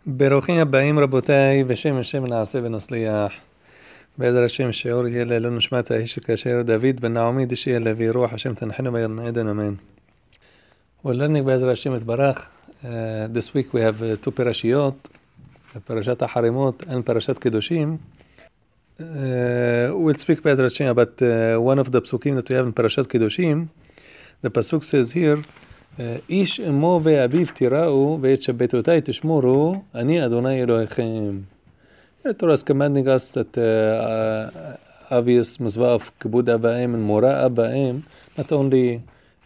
ברוכים הבאים רבותיי, בשם השם נעשה ונצליח. בעזר השם שיעור יהיה לעילוי נשמת האיש כאשר דוד בן נעמי דשיהיה להביא רוח השם תנחנו בגן עדן אמן. We're learning בעזר השם יתברך. This week we have two parashiyot, פרשת החרימות and פרשת קדושים. We'll speak בעזר השם about one of the psukim that we have in פרשת קדושים. The pasuk says here, איש אמו ואביו תיראו ואת שבתותיי תשמורו, אני אדוני אלוהיכם. The Torah is commanding us that obvious mitzvah of kibud abaim and mora abaim, not only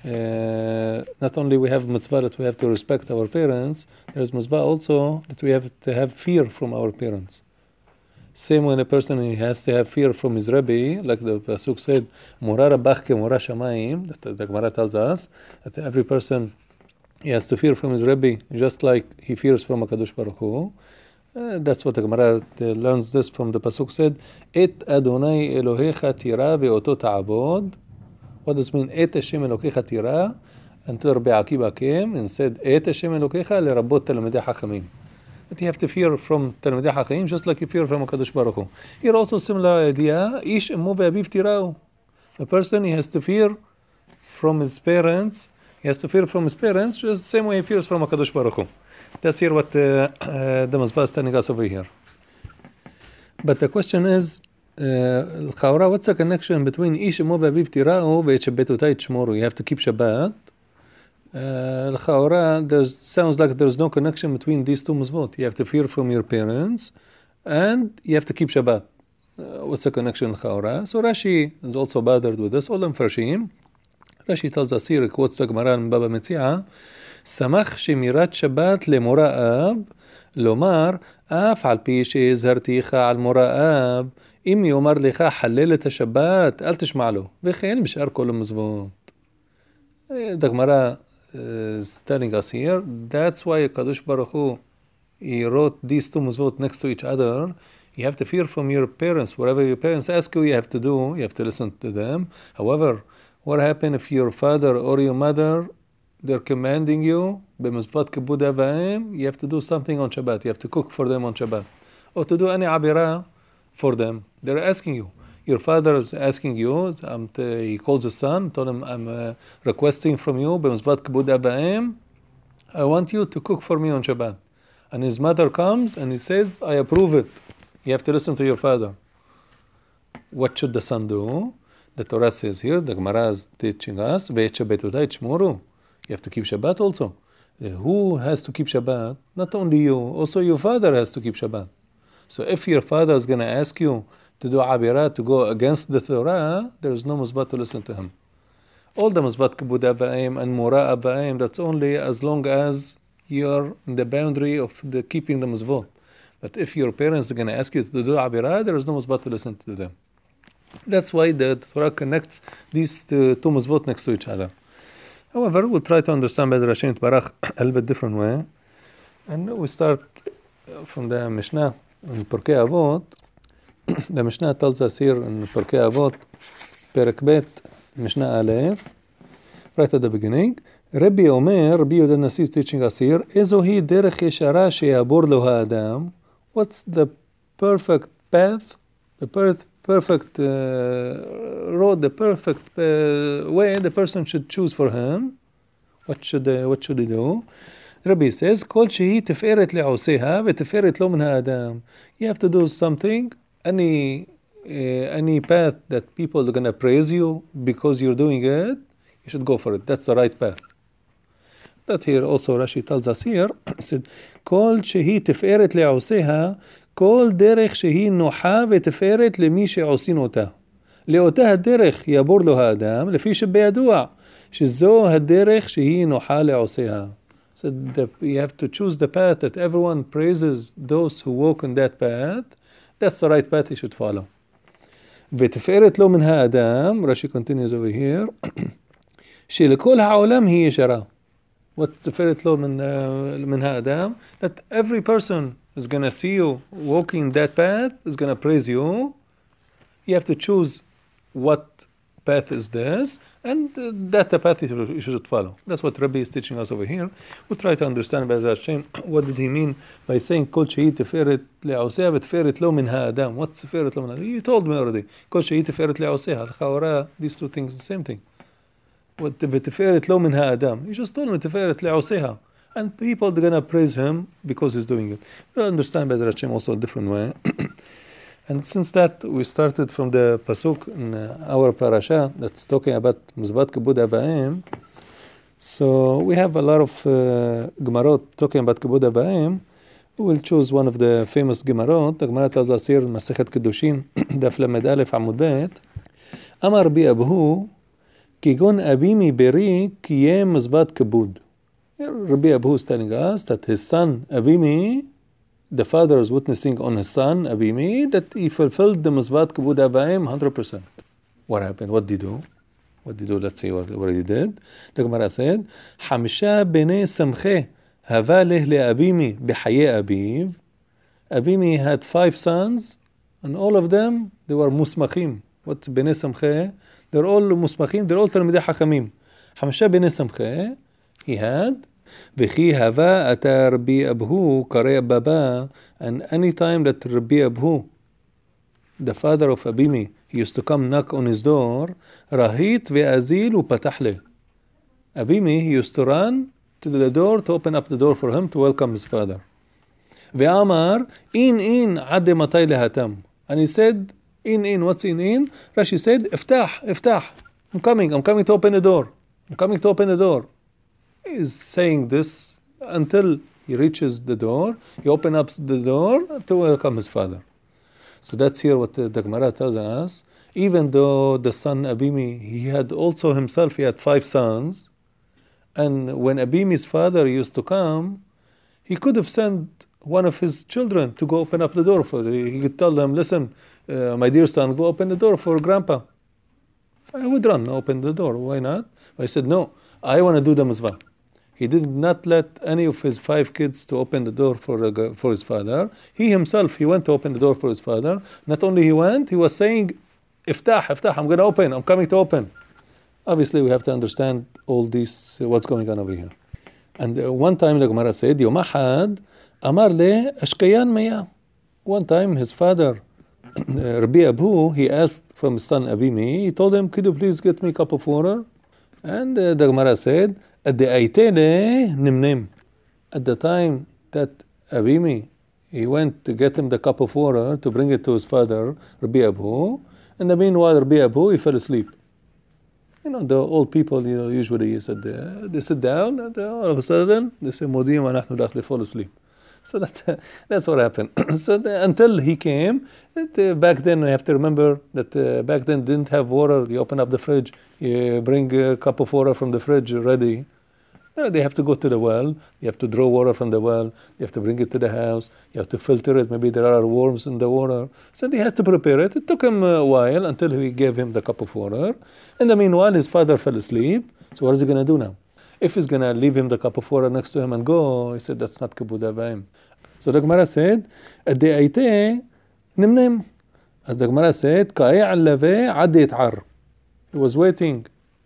we have mitzvah that we have to respect our parents, there is mitzvah also that we have to have fear from our parents. Same when a person he has to have fear from his Rebbe, like the pasuk said, "Mora rabach ke mora shamayim." That the Gemara tells us that every person he has to fear from his Rebbe, just like he fears from Hakadosh Baruch Hu. That's what the Gemara learns this from the pasuk said, "Et Adonai Elohecha tira ve'oto ta'abod." What does it mean? "Et Hashem Elokecha tira," and Rabbi Akiva came and said, "Et Hashem Elokecha lerabot talmidei hachamim." That you have to fear from Talmidei Hachayim, just like you fear from HaKadosh Baruch Hu. Here also similar idea, Ish emo ve'aviv tirau. A person, he has to fear from his parents, just the same way he fears from HaKadosh Baruch Hu. That's here what the Mazbah is telling us over here. But the question is, what's the connection between Ish emo ve'aviv tirau ve'et shebetotay tshmoru? You have to keep Shabbat. There sounds like there's no connection between these two mitzvot. You have to fear from your parents and you have to keep Shabbat. What's the connection? So Rashi is also bothered with this. All Farshim. Rashi tells us here, quotes the Gemara in Baba Metziah, Samach shemirat Shabbat lemora'ab, lomar, אף על פי שהזהרתיך על מוראב, אם יאמר לך חלל את השבת, אל תשמע לו, וכן בשאר כל המצוות. The Gemara is telling us here, that's why Kadosh Baruch Hu, he wrote these two mitzvot next to each other. You have to fear from your parents. Whatever your parents ask you, you have to do. You have to listen to them. However, what happens if your father or your mother, they're commanding you, b'mitzvot kibud avaim, you have to do something on Shabbat. You have to cook for them on Shabbat. Or to do any abira for them. They're asking you. Your father is asking you, he calls his son, told him, I'm requesting from you, b'mitzvat kibud abaim, I want you to cook for me on Shabbat. And his mother comes and he says, I approve it. You have to listen to your father. What should the son do? The Torah says here, the Gemara is teaching us, ve'et shebetotay tshmoru. You have to keep Shabbat also. Who has to keep Shabbat? Not only you, also your father has to keep Shabbat. So if your father is going to ask you to do abira, to go against the Torah, there is no mizvah to listen to him. All the mizvat kibud abaim and mora abaim, that's only as long as you're in the boundary of the keeping the mizvot. But if your parents are going to ask you to do abira, there is no mizvah to listen to them. That's why the Torah connects these two mizvot next to each other. However, we'll try to understand better Hashem Yitbarach a little bit different way. And we start from the Mishnah in Pirkei Avot. The Mishnah tells us here in Pirkei Avot, Perek Bet, Mishnah Aleph, right at the beginning, Rabbi Yehuda Nasi is teaching us here, Ezohi derech yeshara sheyabor lo ha'adam. What's the perfect path, the perfect road, the perfect way the person should choose for him? What should he do? Rabbi says, Kol shehi teferet le'oseha ve'teferet lo min ha'adam. You have to do something, any path that people are going to praise you because you're doing it, you should go for it. That's the right path. That here also Rashi tells us here, he said, Kol shehi teferet le'oseha, kol derech shehi noha ve'teferet lemי שעושים אותה. לאותה הדרך יעבור לו האדם, לפי שבידוע, שזו הדרך שהיא נוחה לעושיה. So you have to choose the path that everyone praises those who walk on that path. That's the right path you should follow. ותפארת לו מן האדם, Rashi continues over here, שלכל העולם היא ישרה. What תפארת לו מן האדם? That every person is going to see you walking that path, is going to praise you. You have to choose what path is this, and that's the path you should follow. That's what Rabbi is teaching us over here. We try to understand by that Hashem, what did he mean by saying كل شيء تفارت لعوسها بتفارت له منها آدم. What's تفارت له منها? You told me already. كل شيء تفارت لعوسها. الخورة, these two things the same thing. What بتفارت له منها آدم. You just told me تفارت لعوسها. And people are gonna praise him because he's doing it. We understand by Hashem also a different way. And since that, we started from the pasuk in our parasha that's talking about Mizvat Kibud Avaim. So we have a lot of Gemarot talking about Kibud Avaim. We will choose one of the famous Gemarot. The Gemara tells us here in Masechet Kedushin, Daf Lamed Aleph Amud Bet, Amar bi Abuhu, Kigon Abimi Beri Kiyem Mizvat Kibud. Rabbi Abuhu is telling us that his son Abimi, the father is witnessing on his son, Abimi, that he fulfilled the Mizvat Kibud Avaim 100%. What happened? What did he do? What did he do? Let's see what he did. The Gemara said, Hamsha b'nei samche hava leh le'Abimi b'haye abiv. Abimi had 5 sons, and all of them, they were musmachim. What b'nei samche? They're all musmachim, they're all Talmidei Chachamim. Hamsha b'nei samche, he had, V'chi hava ata Rabbi Abuhu karei baba, and any time that Rabbi Abuhu, the father of Abimi, he used to come knock on his door, Rahit ve'azil upatach le. Abimi, he used to run to the door to open up the door for him to welcome his father. Ve'amar in ade matay lehatam, and he said in what's in? Rashi said iftah, I'm coming to open the door. He is saying this until he reaches the door. He opens up the door to welcome his father. So that's here what the Gemara tells us. Even though the son Abimi, he had 5 sons, and when Abimi's father used to come, he could have sent one of his children to go open up the door for them. He could tell them, listen, my dear son, go open the door for grandpa. I would run, open the door, why not? But he said, no, I want to do the Mizvah. He did not let any of his 5 kids to open the door for his father. He himself, he went to open the door for his father. Not only he went, he was saying, Iftah, I'm going to open, I'm coming to open. Obviously, we have to understand all this, what's going on over here. And one time the Gemara said, Yom Ahad, Amar le Ashkayan Meya. One time his father, Rabbi Abu, he asked from his son Abimi, he told him, could you please get me a cup of water? And the Gemara said, at the time that Abimi, he went to get him the cup of water to bring it to his father, Rabbi Abu, and the meanwhile Rabbi Abu, he fell asleep. The old people, usually they sit down, and all of a sudden they say, Modim anachnu lach, they fall asleep. So that's what happened. So until he came, back then, I have to remember that back then didn't have water. You open up the fridge, you bring a cup of water from the fridge ready. They have to go to the well. You have to draw water from the well. You have to bring it to the house. You have to filter it. Maybe there are worms in the water. So he has to prepare it. It took him a while until he gave him the cup of water. In the meanwhile, his father fell asleep. So what is he going to do now? If he's going to leave him the cup of water next to him and go, he said, that's not Kibud Avaim. So the Gemara said, Adde'ayte nimnim. As the Gemara said, Ka'e al-lave adde yit'ar. He was waiting.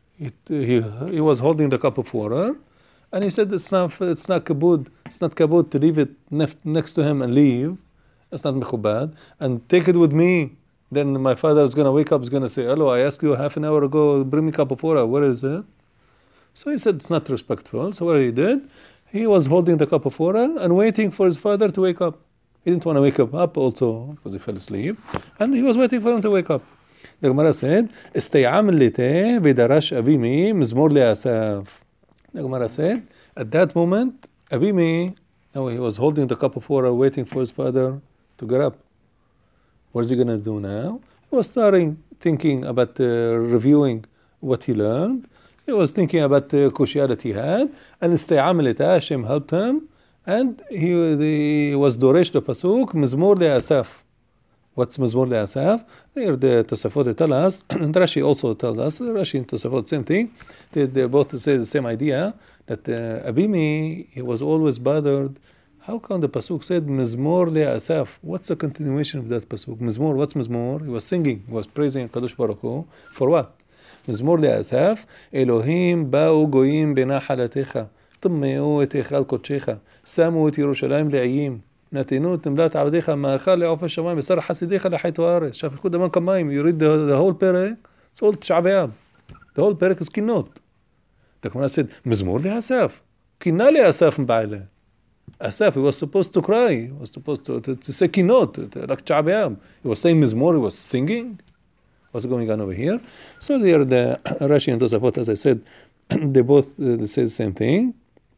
He was holding the cup of water. And he said, it's not kabud. It's not kabud to leave it next to him and leave. It's not mechubad. And take it with me. Then my father is going to wake up, is going to say, hello, I asked you half an hour ago, bring me a cup of water. Where is it? So he said, it's not respectful. So what he did, he was holding the cup of water and waiting for his father to wake up. He didn't want to wake him up also because he fell asleep. And he was waiting for him to wake up. The Gemara said, استيعام الليته بدرش أبيمي مزمور لأساف. The Gemara said, at that moment, Abimi, he was holding the cup of water, waiting for his father to get up. What is he going to do now? He was thinking about reviewing what he learned. He was thinking about the kushya that he had, and Istayam Lita, Hashem helped him, and he was Doresh the Pasuk, Mizmor le'asaf. What's Mizmor le'asaf? Here the Tosafot tell us, and Rashi also tells us, Rashi and Tosafot, same thing. They both say the same idea, that Abimi, he was always bothered. How come the Pasuk said Mizmor le'asaf? What's the continuation of that Pasuk? Mizmor, what's Mizmor? He was singing, he was praising Kadosh Baruch Hu. For what? מזמור לאסף, אלוהים באו גויים בנחלתך, טמאו את היכל קודשך, שמו את ירושלים לעיים, נתנו את נמלת עבדיך מאכל לעוף השמיים, בשר חסידיך לחיתו הארץ, שפכו דמם כמים. You read the whole פרק, it's all תשעה באב. The whole פרק is קינות. The Gemara said, מזמור לאסף, קינה לאסף מבעלה. Asaf, he was supposed to cry, he was supposed to say kinot, like תשעה באב. He was saying mizmor, he was singing. What's going on over here? So here the Rashi and Tosafot, as I said, they both say the same thing.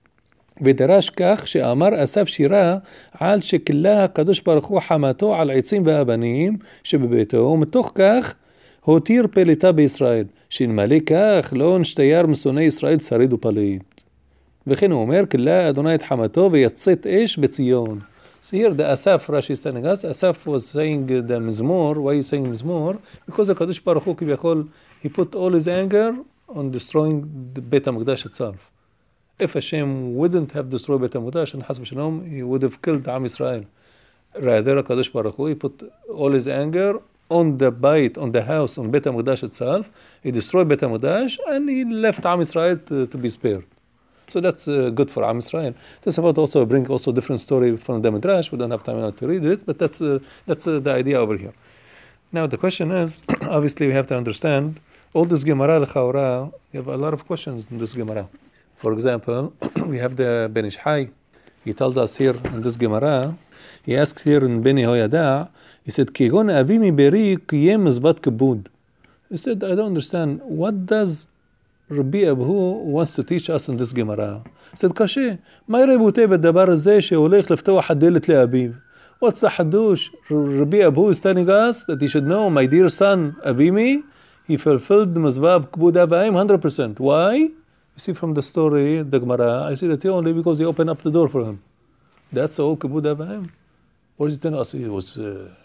ודרש כך שאמר אסף שירה על שכלה הקדוש ברוך הוא חמתו על עצים ואבנים שבביתו, ומתוך כך הותיר פליטה בישראל, שאלמלא כך לא נשתייר משונאי ישראל שריד ופליט. וכן הוא אומר, כלה אדוני את חמתו ויצאת אש בציון. So here the Asaf, Rashi is telling us, Asaf was saying the Mizmor. Why is saying Mizmor? Because the Kadosh Baruch Hu, כביכול, he put all his anger on destroying the Beit HaMikdash itself. If Hashem wouldn't have destroyed Beit HaMikdash, and Chas v'Shalom, he would have killed Am Yisrael. Rather, Kadosh Baruch Hu, he put all his anger on the Beit, on the house, on Beit HaMikdash itself. He destroyed Beit HaMikdash, and he left Am Yisrael to be spared. So that's good for Am Yisrael. This about also bring also different story from the Midrash. We don't have time now to read it, but that's the idea over here. Now the question is, obviously we have to understand all this Gemara L'chaora. You have a lot of questions in this Gemara. For example, we have the Ben Ish Hai. He tells us here in this Gemara. He asks here in Beni Hoyada. He said, "Kigon avi mi beri kiyem mizbat kibud." He said, "I don't understand. What does Rabbi Abahu wants to teach us in this Gemara?" He said, קשה. מה ירבותי בדבר הזה שהולך לפתוח הדלת לאביו? What's the hadush? Rabbi Abahu is telling us that he should know, my dear son Abimi, he fulfilled the Mizvah Kibud Av Va'em 100%. Why? You see from the story, the Gemara, I see that only because he opened up the door for him. That's all Kibud Av Va'em. What is he telling us? He was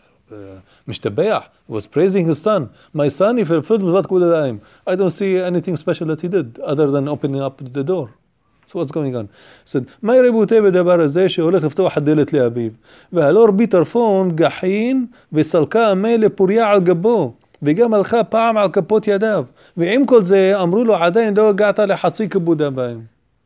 Mishtabeah, he was praising his son. My son, he fulfilled Mizvah Kibud Av Va'em. I don't see anything special that he did other than opening up the door. So what's going on? He said, מה ירבותי בדבר הזה שהולך לפתוח הדלת לאביו? והלא רבי טרפון גחין וסלקה המה לפוריה על גבו, וגם הלכה פעם על כפות ידיו. ועם כל זה אמרו לו, עדיין לא הגעת לחצי כיבוד אב ואם.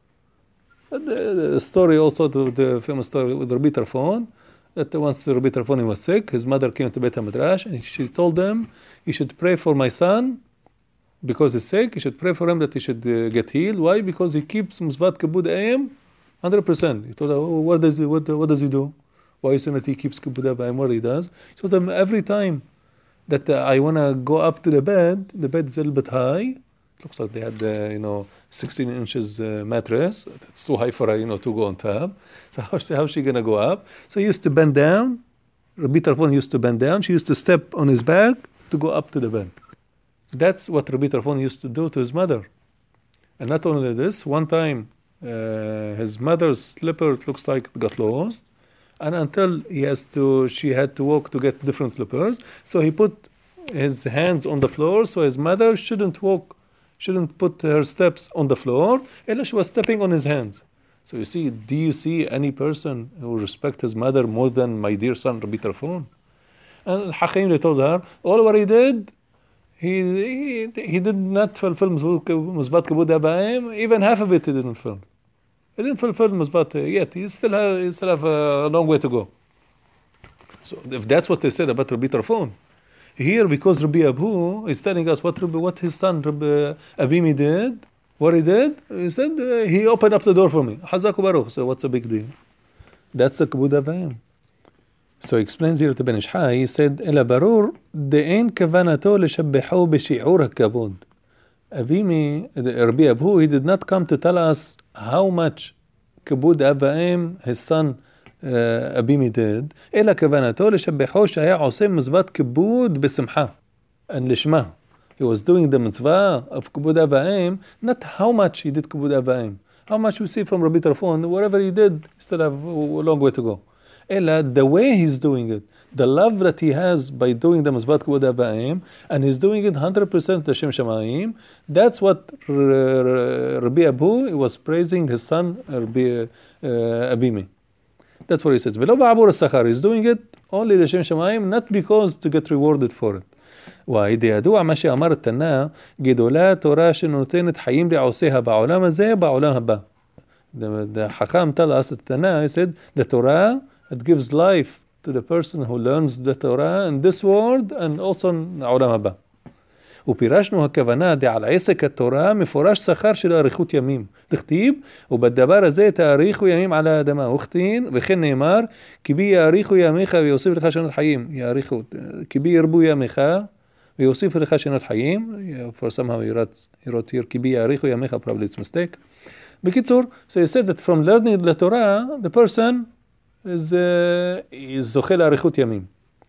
The story also, the famous story with Rabbi Tarfon, that once Rabbi Tarfon was sick, his mother came to Beit HaMidrash and she told him, you should pray for my son, because he's sick, you should pray for him that he should get healed. Why? Because he keeps Mizvat Kibud Ayim 100%. He told her, oh, what does he do? Why is it that he keeps Kibud Ayim? What he does? He told him, every time that I want to go up to the bed is a little bit high. It looks like they had, 16 inches mattress. That's too high for her, to go on top. So how's she going to go up? So he used to bend down. Rabbi Tarfon used to bend down. She used to step on his back to go up to the bed. That's what Rabbi Tarfon used to do to his mother. And not only this, one time his mother's slipper, it looks like it got lost. And until she had to walk to get different slippers. So he put his hands on the floor so his mother shouldn't put her steps on the floor. Ella, she was stepping on his hands. So do you see any person who respects his mother more than my dear son Rabbi Tarfon? And Al-Hakim, they told her, all what he did, he did not fulfill Mizvat Kibud Av Va'em. Even half of it he didn't fulfill. He didn't fulfill Mizvat yet. He still have a long way to go. So if that's what they said about Rabbi Tarfon, here because Rabbi Abahu is telling us what his son Rabbi Abimi did, what he did, he said he opened up the door for me. Hazaku Baruch. So what's the big deal? That's the Kibud Av Va'em. So he explains here to Ben Ish Hai, he said, אלא ברור, דאין כוונתו לשבחו בשיעור הכבוד. Abimi, Rabbi Abahu, he did not come to tell us how much כיבוד אב ואם, his son Abimi did, אלא כוונתו לשבחו שהיה עושה מצוות כיבוד בשמחה. And לשמה. He was doing the mitzvah of כיבוד אב ואם, not how much he did כיבוד אב ואם. How much we see from Rabbi Tarfon, whatever he did, he still have a long way to go. Ella, the way he's doing it, the love that he has by doing the Mizvat Kibud Av Va'em, and he's doing it 100% L'Shem Shamayim, that's what Rabbi Abahu was praising his son Rabbi Abimi. That's what he says. V'lo ba'abur as-sachar, he's doing it only L'Shem Shamayim, not because to get rewarded for it. וידוע מה שאמר התנא, גדולה תורה שנותנת חיים לעושיה בעולם הזה, בעולם הבא. The Hakam tell us, the Tanna, he said, the Torah, it gives life to the person who learns the Torah in this world and also in העולם הבא. ופירשנו הכוונה דעל עסק התורה מפורש שכר של אריכות ימים. תכתיב, ובדבר הזה תאריכו ימים על האדמה. וכן נאמר, כי בי יאריכו ימיך ויוסיף לך שנות חיים. יאריכו, כי בי ירבו ימיך ויוסיף לך שנות חיים. For somehow he wrote here, כי בי יאריכו ימיך, probably it's mistake. בקיצור, so he said that from learning the Torah, the person is זוכה לאריכות ימים.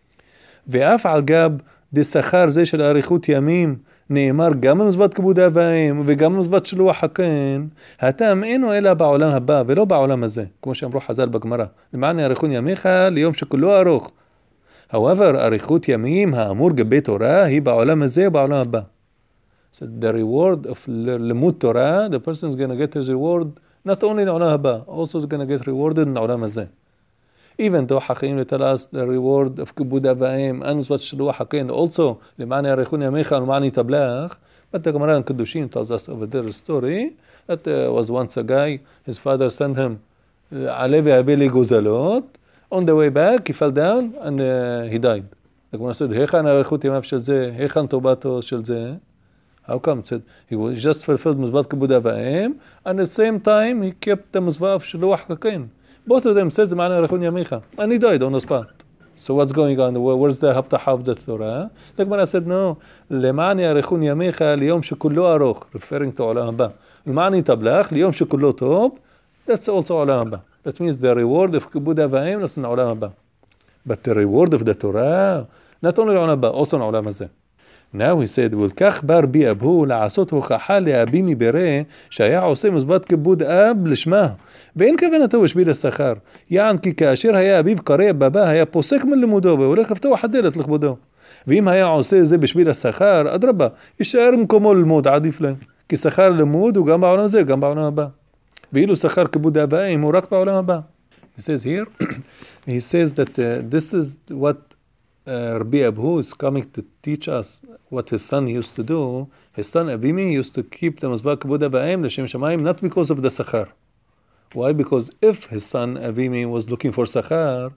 ואף על גב דשכר זה של אריכות ימים, נאמר גם במצוות כיבוד אב ואם וגם במצוות שלוח הקן, הטעם אינו אלא בעולם הבא ולא בעולם הזה, כמו שאמרו חז"ל בגמרא. למען אריכות ימיך ליום שכולו ארוך. However, אריכות ימים האמור גבי תורה היא בעולם הזה ובעולם הבא. So the reward of לימוד תורה, the person is going to get his reward not only in העולם הבא, also is going to get rewarded in העולם הזה. Even though حقيقين tell us the reward of כיבוד אב ואם and מצוות שלוח הקן also למען יאריכון ימיך ולמען יתבלח, but the Gemara in Kedushin tells us over there a story that was once a guy, his father sent him עלה והבא לי גוזלות, on the way back he fell down and he died. The Gemara said, היכן אריכות ימיו של זה, היכן טובתו של זה? How come? It said, he just fulfilled מצוות כיבוד אב ואם and at the same time he kept the מצוות שלוח הקן. Both of them says, "Ma'ana Arechun Yamicha," and he died on the spot. So what's going on? Where's the Haftaha of the Torah? The Gemara said, "No, Lema'ani Arechun Yamicha liyom shekullo aroch," referring to Olam Haba. Lema'ani Tablach liyom shekullo tov. That's also Olam Haba. That means the reward of Kibud Av Va'em is in Olam Haba. But the reward of the Torah, not only Olam Haba, also in Olam Hazeh. Now he said, ולקח בר בי אבהו לעשות הוכחה לאבי מברה שהיה עושה מצוות כיבוד אב לשמה ואין כוונתו בשביל השכר. יען כי כאשר היה אביו קרא בבא היה פוסק מלימודו והולך לפתוח הדלת לכבודו. ואם היה עושה זה בשביל השכר, אדרבה, יישאר במקומו ללמוד, עדיף להם. כי שכר לימוד הוא גם בעולם הזה, גם בעולם הבא. ואילו שכר כיבוד אבאים הוא רק בעולם הבא. He says here, he says that this is what Rabbi Abhu is coming to teach us what his son used to do. His son Abimi used to keep the Mazbah Kibud Ba'im L'Shem Shamayim not because of the Sachar. Why? Because if his son Abimi was looking for Sachar,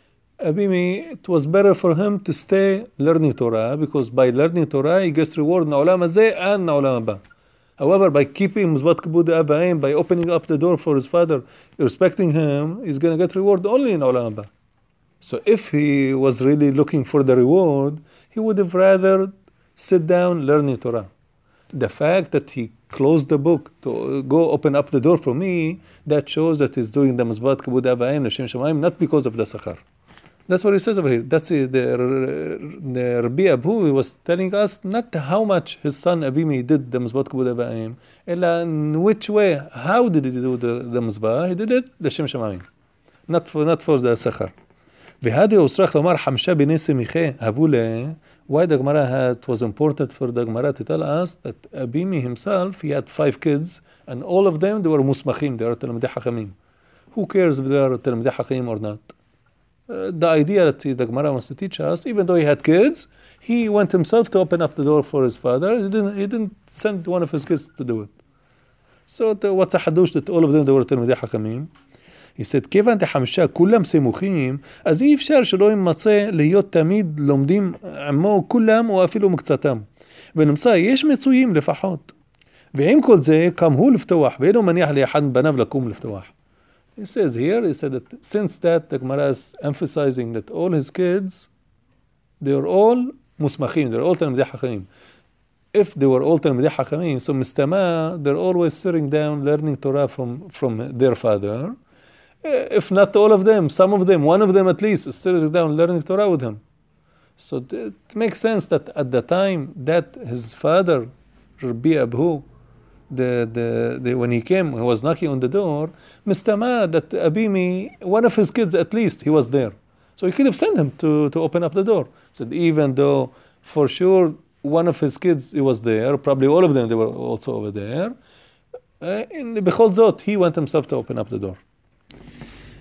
Abimi, it was better for him to stay learning Torah, because by learning Torah he gets reward in Olam Hazeh and Olam Haba. However, by keeping Mazbah Kibud Ba'im, by opening up the door for his father, respecting him, he's going to get reward only in Olam Haba. So if he was really looking for the reward, he would have rather sit down learning Torah. The fact that he closed the book to go open up the door for me, that shows that he's doing the Mazbat Kibud Avayim L'Shem Shamayim not because of the Sachar. That's what he says over here. That's the Rabbi Abhu, he was telling us not how much his son Abimi did the Mazbat Kibud Avayim, ella in which way, how did he do the Mazbah? He did it L'Shem Shamayim, not for the Sachar. והדי אוסרח לומר חמשה בני סמיכה הבו לה. Why the Gemara it was important for the Gemara to tell us that Abimi himself, he had 5 kids, and all of them, they were musmachim, they were Talmidei Hachamim. Who cares if they are Talmidei Hachamim or not? The idea that the Gemara wants to teach us, even though he had kids, he went himself to open up the door for his father. He didn't send one of his kids to do it. So what's a hadush that all of them, they were Talmidei Hachamim? He said, כיוון דחמישה כולם סמוכים, אז אי אפשר שלא ימצא להיות תמיד לומדים עמו כולם או אפילו מקצתם. ונמצא, יש מצויים לפחות. ועם כל זה, קם הוא לפתוח, ואינו מניח לאחד מבניו לקום לפתוח. He says here, he said that since that, the Gemara is emphasizing that all his kids, they were all מוסמכים, they were all תלמידי חכמים. If they were all תלמידי חכמים, so מסתמה, they're always sitting down learning Torah from their father. If not all of them, some of them, one of them at least, is sitting down learning Torah with him. So it makes sense that at the time that his father, Rabbi Abhu, when he came, he was knocking on the door, Mistama, that Abimi, one of his kids at least, he was there. So he could have sent him to open up the door. So even though for sure one of his kids, he was there, probably all of them, they were also over there, in the Bechol Zot, he went himself to open up the door.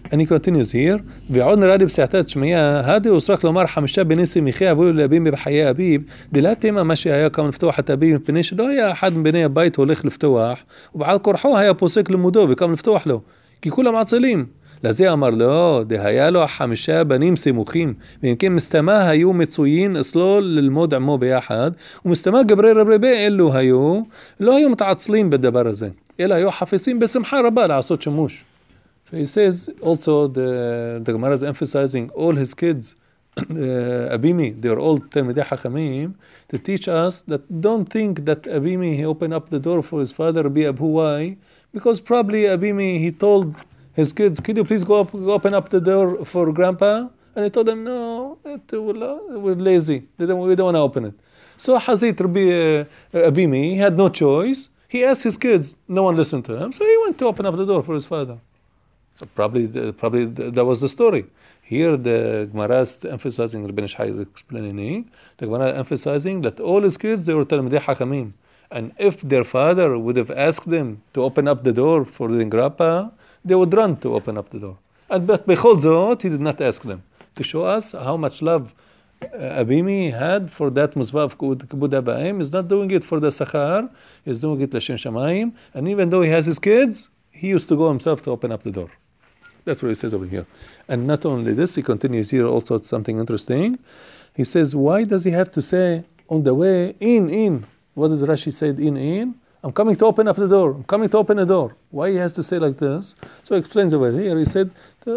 And he continues here, ועוד נראה לי בסעתת שמיעה, הדי אוסרח לומר 5 בני שמחי עברו לאביב בחיי אביב, דלעתי מה שהיה קם לפתוח את אביב, מפני שלא היה אחד מבני הבית הולך לפתוח, ובעל כורחו היה פוסק לימודו וקם לפתוח לו, כי כולם עצלים. לזה אמר לו, דהיה לו 5 בנים סמוכים, ואם כן מסתמה היו מצויים אצלו ללמוד עמו ביחד, ומסתמה גברי רבי אלו היו, לא היו מתעצלים בדבר הזה, אלא היו חפצים בשמחה רבה לעשות שימוש. So he says also the Gemara is emphasizing all his kids, Abimi, they're all Talmidei Chachamim, to teach us that don't think that Abimi he opened up the door for his father Rabbi Abu. Why? Because probably Abimi he told his kids, could you please go open up the door for grandpa? And he told them, no, we're lazy, we don't want to open it. So Hazit Rabbi Abimi, he had no choice. He asked his kids, no one listened to him, so he went to open up the door for his father. So probably that was the story. Here the Gemara is emphasizing, Rabbi Ishai is explaining, the Gemara emphasizing that all his kids, they were Talmidei Chachamim. And if their father would have asked them to open up the door for the grandpa, they would run to open up the door. But Bechol Zot, he did not ask them. To show us how much love Abimi had for that Muzvah of Kibud Abaim. He's not doing it for the Sachar, he's doing it L'Shem Shamayim. And even though he has his kids, he used to go himself to open up the door. That's what he says over here. And not only this, he continues here also something interesting. He says, why does he have to say on the way, in? What did Rashi say, in? I'm coming to open up the door. I'm coming to open the door. Why he has to say like this? So he explains over here. He said,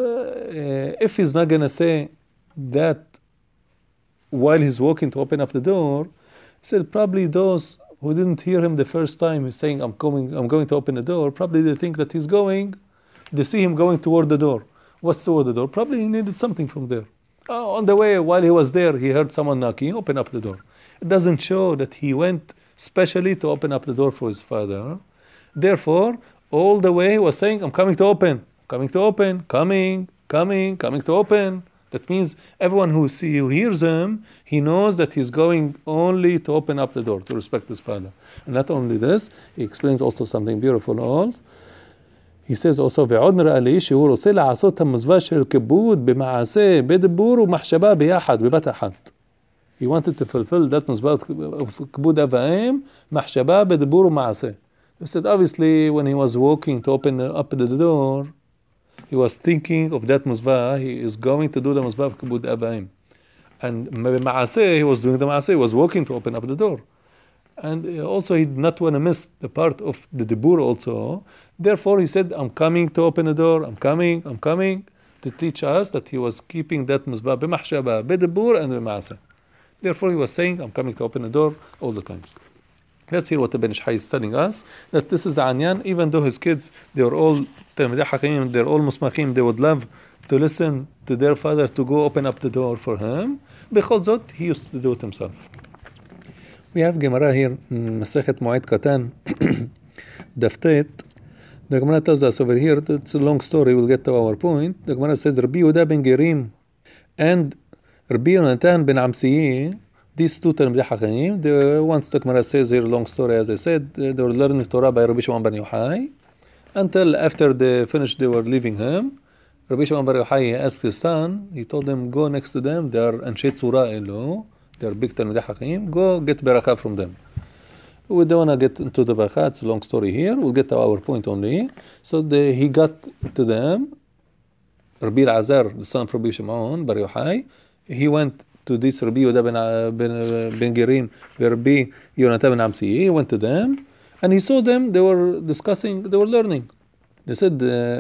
if he's not going to say that while he's walking to open up the door, he said probably those who didn't hear him the first time, he's saying, I'm going to open the door, probably they think that they see him going toward the door. What's toward the door? Probably he needed something from there. On the way, while he was there, he heard someone knocking, open up the door. It doesn't show that he went specially to open up the door for his father. Therefore, all the way he was saying, I'm coming to open, coming to open. That means everyone who hears him, he knows that he's going only to open up the door, to respect his father. And not only this, he explains also something beautiful. He says also, ועוד נראה לי שהוא רוצה לעשות את המזווה של כיבוד במעשה, בדיבור ומחשבה ביחד, בבת אחת. He wanted to fulfill that מזווה of כיבוד אב ואם, מחשבה, בדיבור ומעשה. He said, obviously, when he was walking to open up the door, he was thinking of that muzvah. He is going to do the muzvah of kibud abaim. And b'ma'aseh, he was doing the ma'aseh, he was walking to open up the door. And also he did not want to miss the part of the dibur also. Therefore he said, I'm coming to open the door, I'm coming, to teach us that he was keeping that muzvah b'mahshaba, b'dibur and b'ma'aseh. Therefore he was saying, I'm coming to open the door all the times. Let's hear what the Ben Ishai is telling us, that this is Anyan, even though his kids, they were all Talmidei Chachamim, they're all Musmachim, they would love to listen to their father to go open up the door for him. Bechol Zot, he used to do it himself. We have Gemara here, Masechet Moed Katan, Daftet. The Gemara tells us over here, it's a long story, we'll get to our point. The Gemara says, Rabbi Yehuda ben Gerim and Rabbi Yonatan ben Amsiyeh, these two Talmidei Chachamim, once the Gemara says here, long story as I said, they were learning Torah by Rabbi Shimon bar Yochai, until after they finished, they were leaving him. Rabbi Shimon bar Yochai asked his son, he told them, go next to them, they are Anshe Tzura Elo, they are big Talmidei Chachamim, go get Barakah from them. We don't want to get into the Barakah, it's a long story here, we'll get to our point only. So he got to them, Rabbi Elazar, the son of Rabbi Shimon bar Yochai, he went to this Rabbi Yehuda ben Gerim, Rabbi Yonatan ben Amsiyeh. He went to them, and he saw them, they were discussing, they were learning. They said,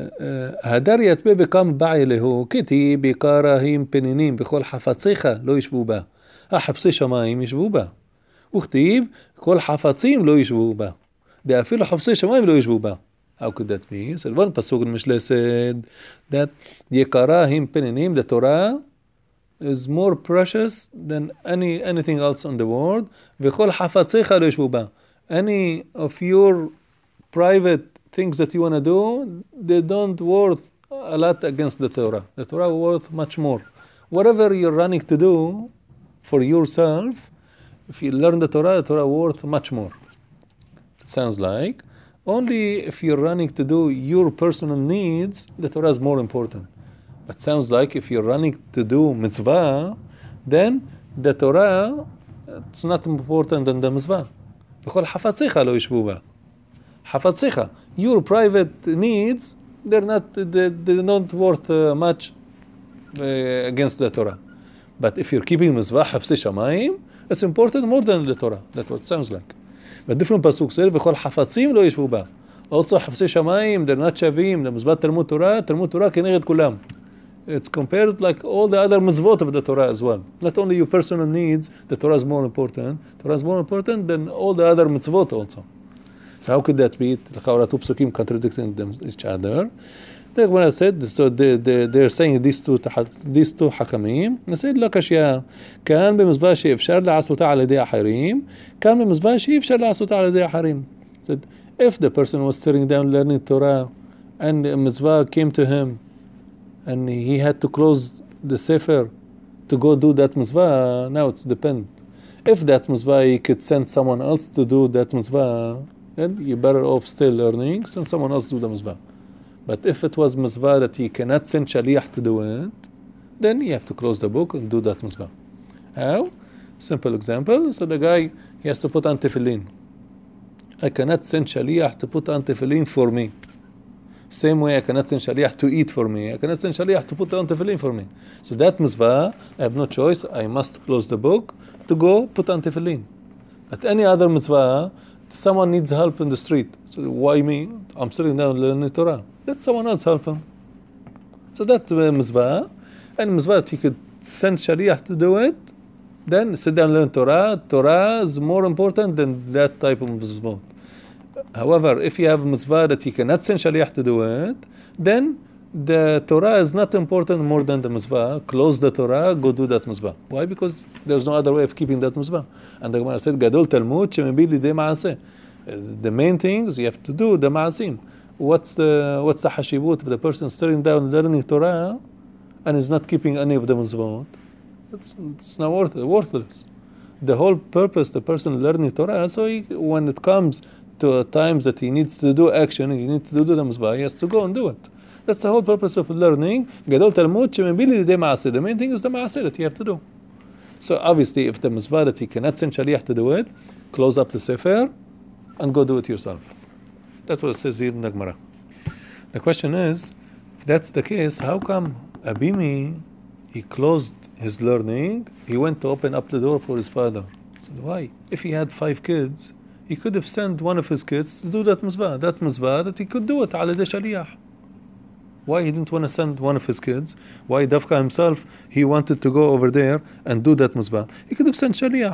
הדר יתבה בכם בעי להו, כתי בקראים פנינים, בכל חפציך לא ישבו בה. החפצי שמיים ישבו בה. וכתיב, כל חפצים לא ישבו בה. אפילו חפצי שמיים לא ישבו בה. How could that be? So one pasuk in Mishle said that יקראים פנינים, the Torah, is more precious than anything else on the world. וכל חפציך לא ישבו בה. Any of your private things that you want to do, they don't worth a lot against the Torah. The Torah worth much more. Whatever you're running to do for yourself, if you learn the Torah worth much more. It sounds like only if you're running to do your personal needs, the Torah is more important. It sounds like if you're running to do mitzvah, then the Torah, it's not important than the mitzvah. בכל חפציך לא ישבו בה. חפציך. Your private needs, they're not worth much against the Torah. But if you're keeping mitzvah חפשי שמיים, it's important more than the Torah. That's what it sounds like. But different pasuk says, וכל חפצים לא ישבו בה. Also חפשי שמיים, they're not שווים, למזבח תלמוד תורה כנגד כולם. It's compared like all the other mitzvot of the Torah as well. Not only your personal needs, the Torah is more important. Torah is more important than all the other mitzvot also. So how could that be? לכאורה two psukim contradicting each other. The Gemara said, so they're saying these two חכמים. I said, לא קשיא. כאן במזבח שאפשר לעשותה על ידי אחרים, כאן במזבח שאי אפשר לעשותה על ידי אחרים. Said, if the person was sitting down learning Torah and a mitzvah came to him, and he had to close the sefer to go do that mitzvah, now it's depend. If that mitzvah he could send someone else to do that mitzvah, then you're better off still learning, send someone else to do the mitzvah. But if it was mitzvah that he cannot send shaliach to do it, then you have to close the book and do that mitzvah. How? Simple example. So the guy, he has to put on tefillin. I cannot send shaliach to put on tefillin for me. Same way I cannot send shaliach to eat for me. I cannot send shaliach to put on tefillin for me. So that mitzvah, I have no choice. I must close the book to go put on tefillin. But any other mitzvah, someone needs help in the street. So why me? I'm sitting down learning Torah. Let someone else help him. So that mitzvah, and mitzvah that he could send shaliach to do it, then sit down and learn Torah. Torah is more important than that type of mitzvah. However, if you have a mitzvah that you cannot send shaliach to do it, then the Torah is not important more than the mitzvah. Close the Torah, go do that mitzvah. Why? Because there's no other way of keeping that mitzvah. And the Gemara said, Gadol Talmud shemebili lidei maaseh. The main things you have to do, the maasim. What's the hashibut of the person sitting down learning Torah and is not keeping any of the mitzvot? It's not worthless. The whole purpose, the person learning Torah, so when it comes to times that he needs to do action, he needs to do the mitzvah, he has to go and do it. That's the whole purpose of learning. Gadol Talmud shemebili lidei maaseh. The main thing is the maaseh that you have to do. So obviously, if the mitzvah that he cannot send shaliach to do it, close up the sefer and go do it yourself. That's what it says here in the Gemara. The question is, if that's the case, how come Abimi, he closed his learning, he went to open up the door for his father? So why? If he had 5 kids, he could have sent one of his kids to do that mitzvah that he could do it على يد shaliach. Why he didn't want to send one of his kids? Why Dafka himself, he wanted to go over there and do that mitzvah? He could have sent shaliach.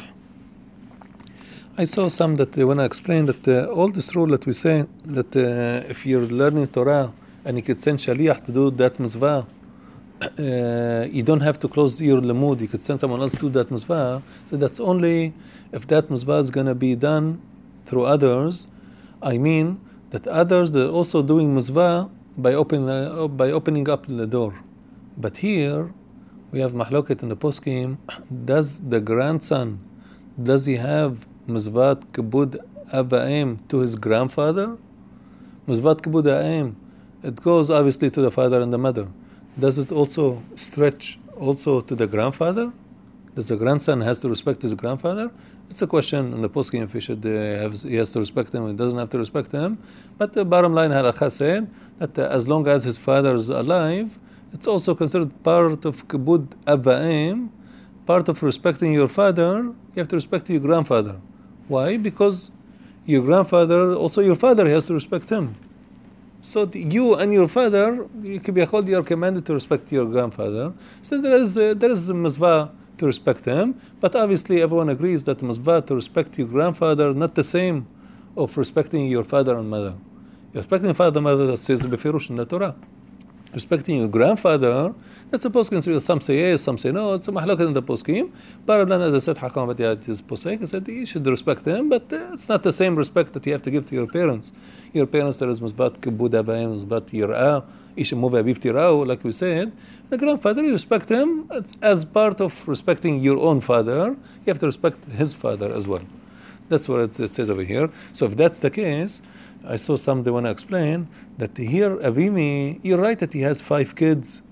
I saw some that they want to explain that all this rule that we say that if you're learning Torah and you could send shaliach to do that mitzvah, you don't have to close your limud. You could send someone else to do that mitzvah. So that's only if that mitzvah is going to be done through others. I mean that others, they're also doing mitzvah by opening up the door. But here we have mahloket in the poskim. Does the grandson, does he have Mizvat Kibud Aba'im to his grandfather? Mizvat Kibud Aba'im, it goes obviously to the father and the mother. Does it also stretch also to the grandfather? Does the grandson has to respect his grandfather? It's a question in the poskim if he has to respect him, he doesn't have to respect him. But the bottom line, halakha said that as long as his father is alive, it's also considered part of Kibud Aba'im, part of respecting your father. You have to respect your grandfather. Why? Because your grandfather, also your father, has to respect him. So you and your father, you are commanded to respect your grandfather. So there is a mitzvah to respect him, but obviously everyone agrees that mitzvah to respect your grandfather not the same of respecting your father and mother. Respecting father and mother, that says befirush in the Torah. Respecting your grandfather, that's a poskim. Some say yes, some say no. It's a mahloket in the poskim. But as I said, Hakam Batiyat his posek, he said you should respect them, but it's not the same respect that you have to give to your parents. Your parents, there is mizbat kibud abayim, mizbat yirah, ish move abiv tirah, like we said. The grandfather, you respect him as part of respecting your own father. You have to respect his father as well. That's what it says over here. So if that's the case, I saw some they want to explain that here Avimi, you're right that he has 5 kids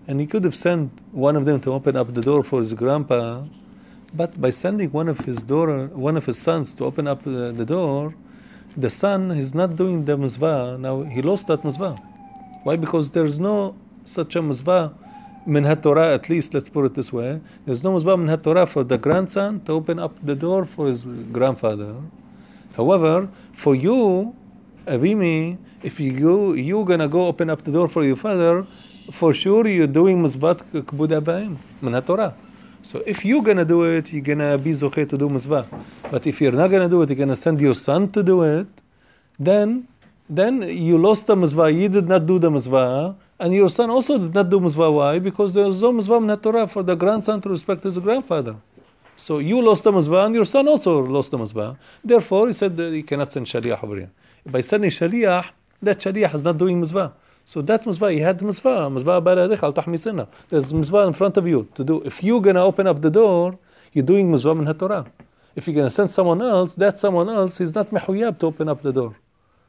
And he could have sent one of them to open up the door for his grandpa, but by sending one of his sons to open up the door, the son is not doing the mizvah. Now he lost that mizvah. Why? Because there's no such a mizvah min Torah, at least let's put it this way. There's no mizvah min Torah for the grandson to open up the door for his grandfather. However, for you, Avimi, if you're gonna go open up the door for your father, for sure you're doing mizvat kibud abayim min Torah. So if you're gonna do it, you're gonna be zocheh to do mizvah. But if you're not gonna do it, you're gonna send your son to do it, then you lost the mizvah. You did not do the mizvah, and your son also did not do mizvah. Why? Because there's no mizvah min Torah for the grandson to respect his grandfather. So you lost the mizvah, and your son also lost the mizvah. Therefore, he said that you cannot send shaliach over here. By sending shaliach, that shaliach is not doing mizvah. So that mizvah, he had mizvah baladich al tahmisina. There's mizvah in front of you to do. If you're gonna open up the door, you're doing mizvah min Torah. If you're gonna send someone else, that someone else is not mehuyab to open up the door.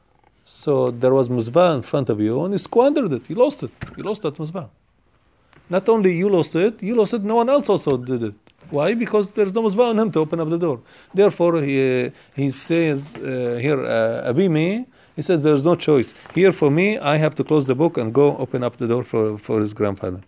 So there was mizvah in front of you, and you squandered it. You lost it. You lost that mizvah. Not only you lost it, no one else also did it. Why? Because there's no mizvah on him to open up the door. Therefore, he says here, Abimi, he says there's no choice. Here for me, I have to close the book and go open up the door for his grandfather.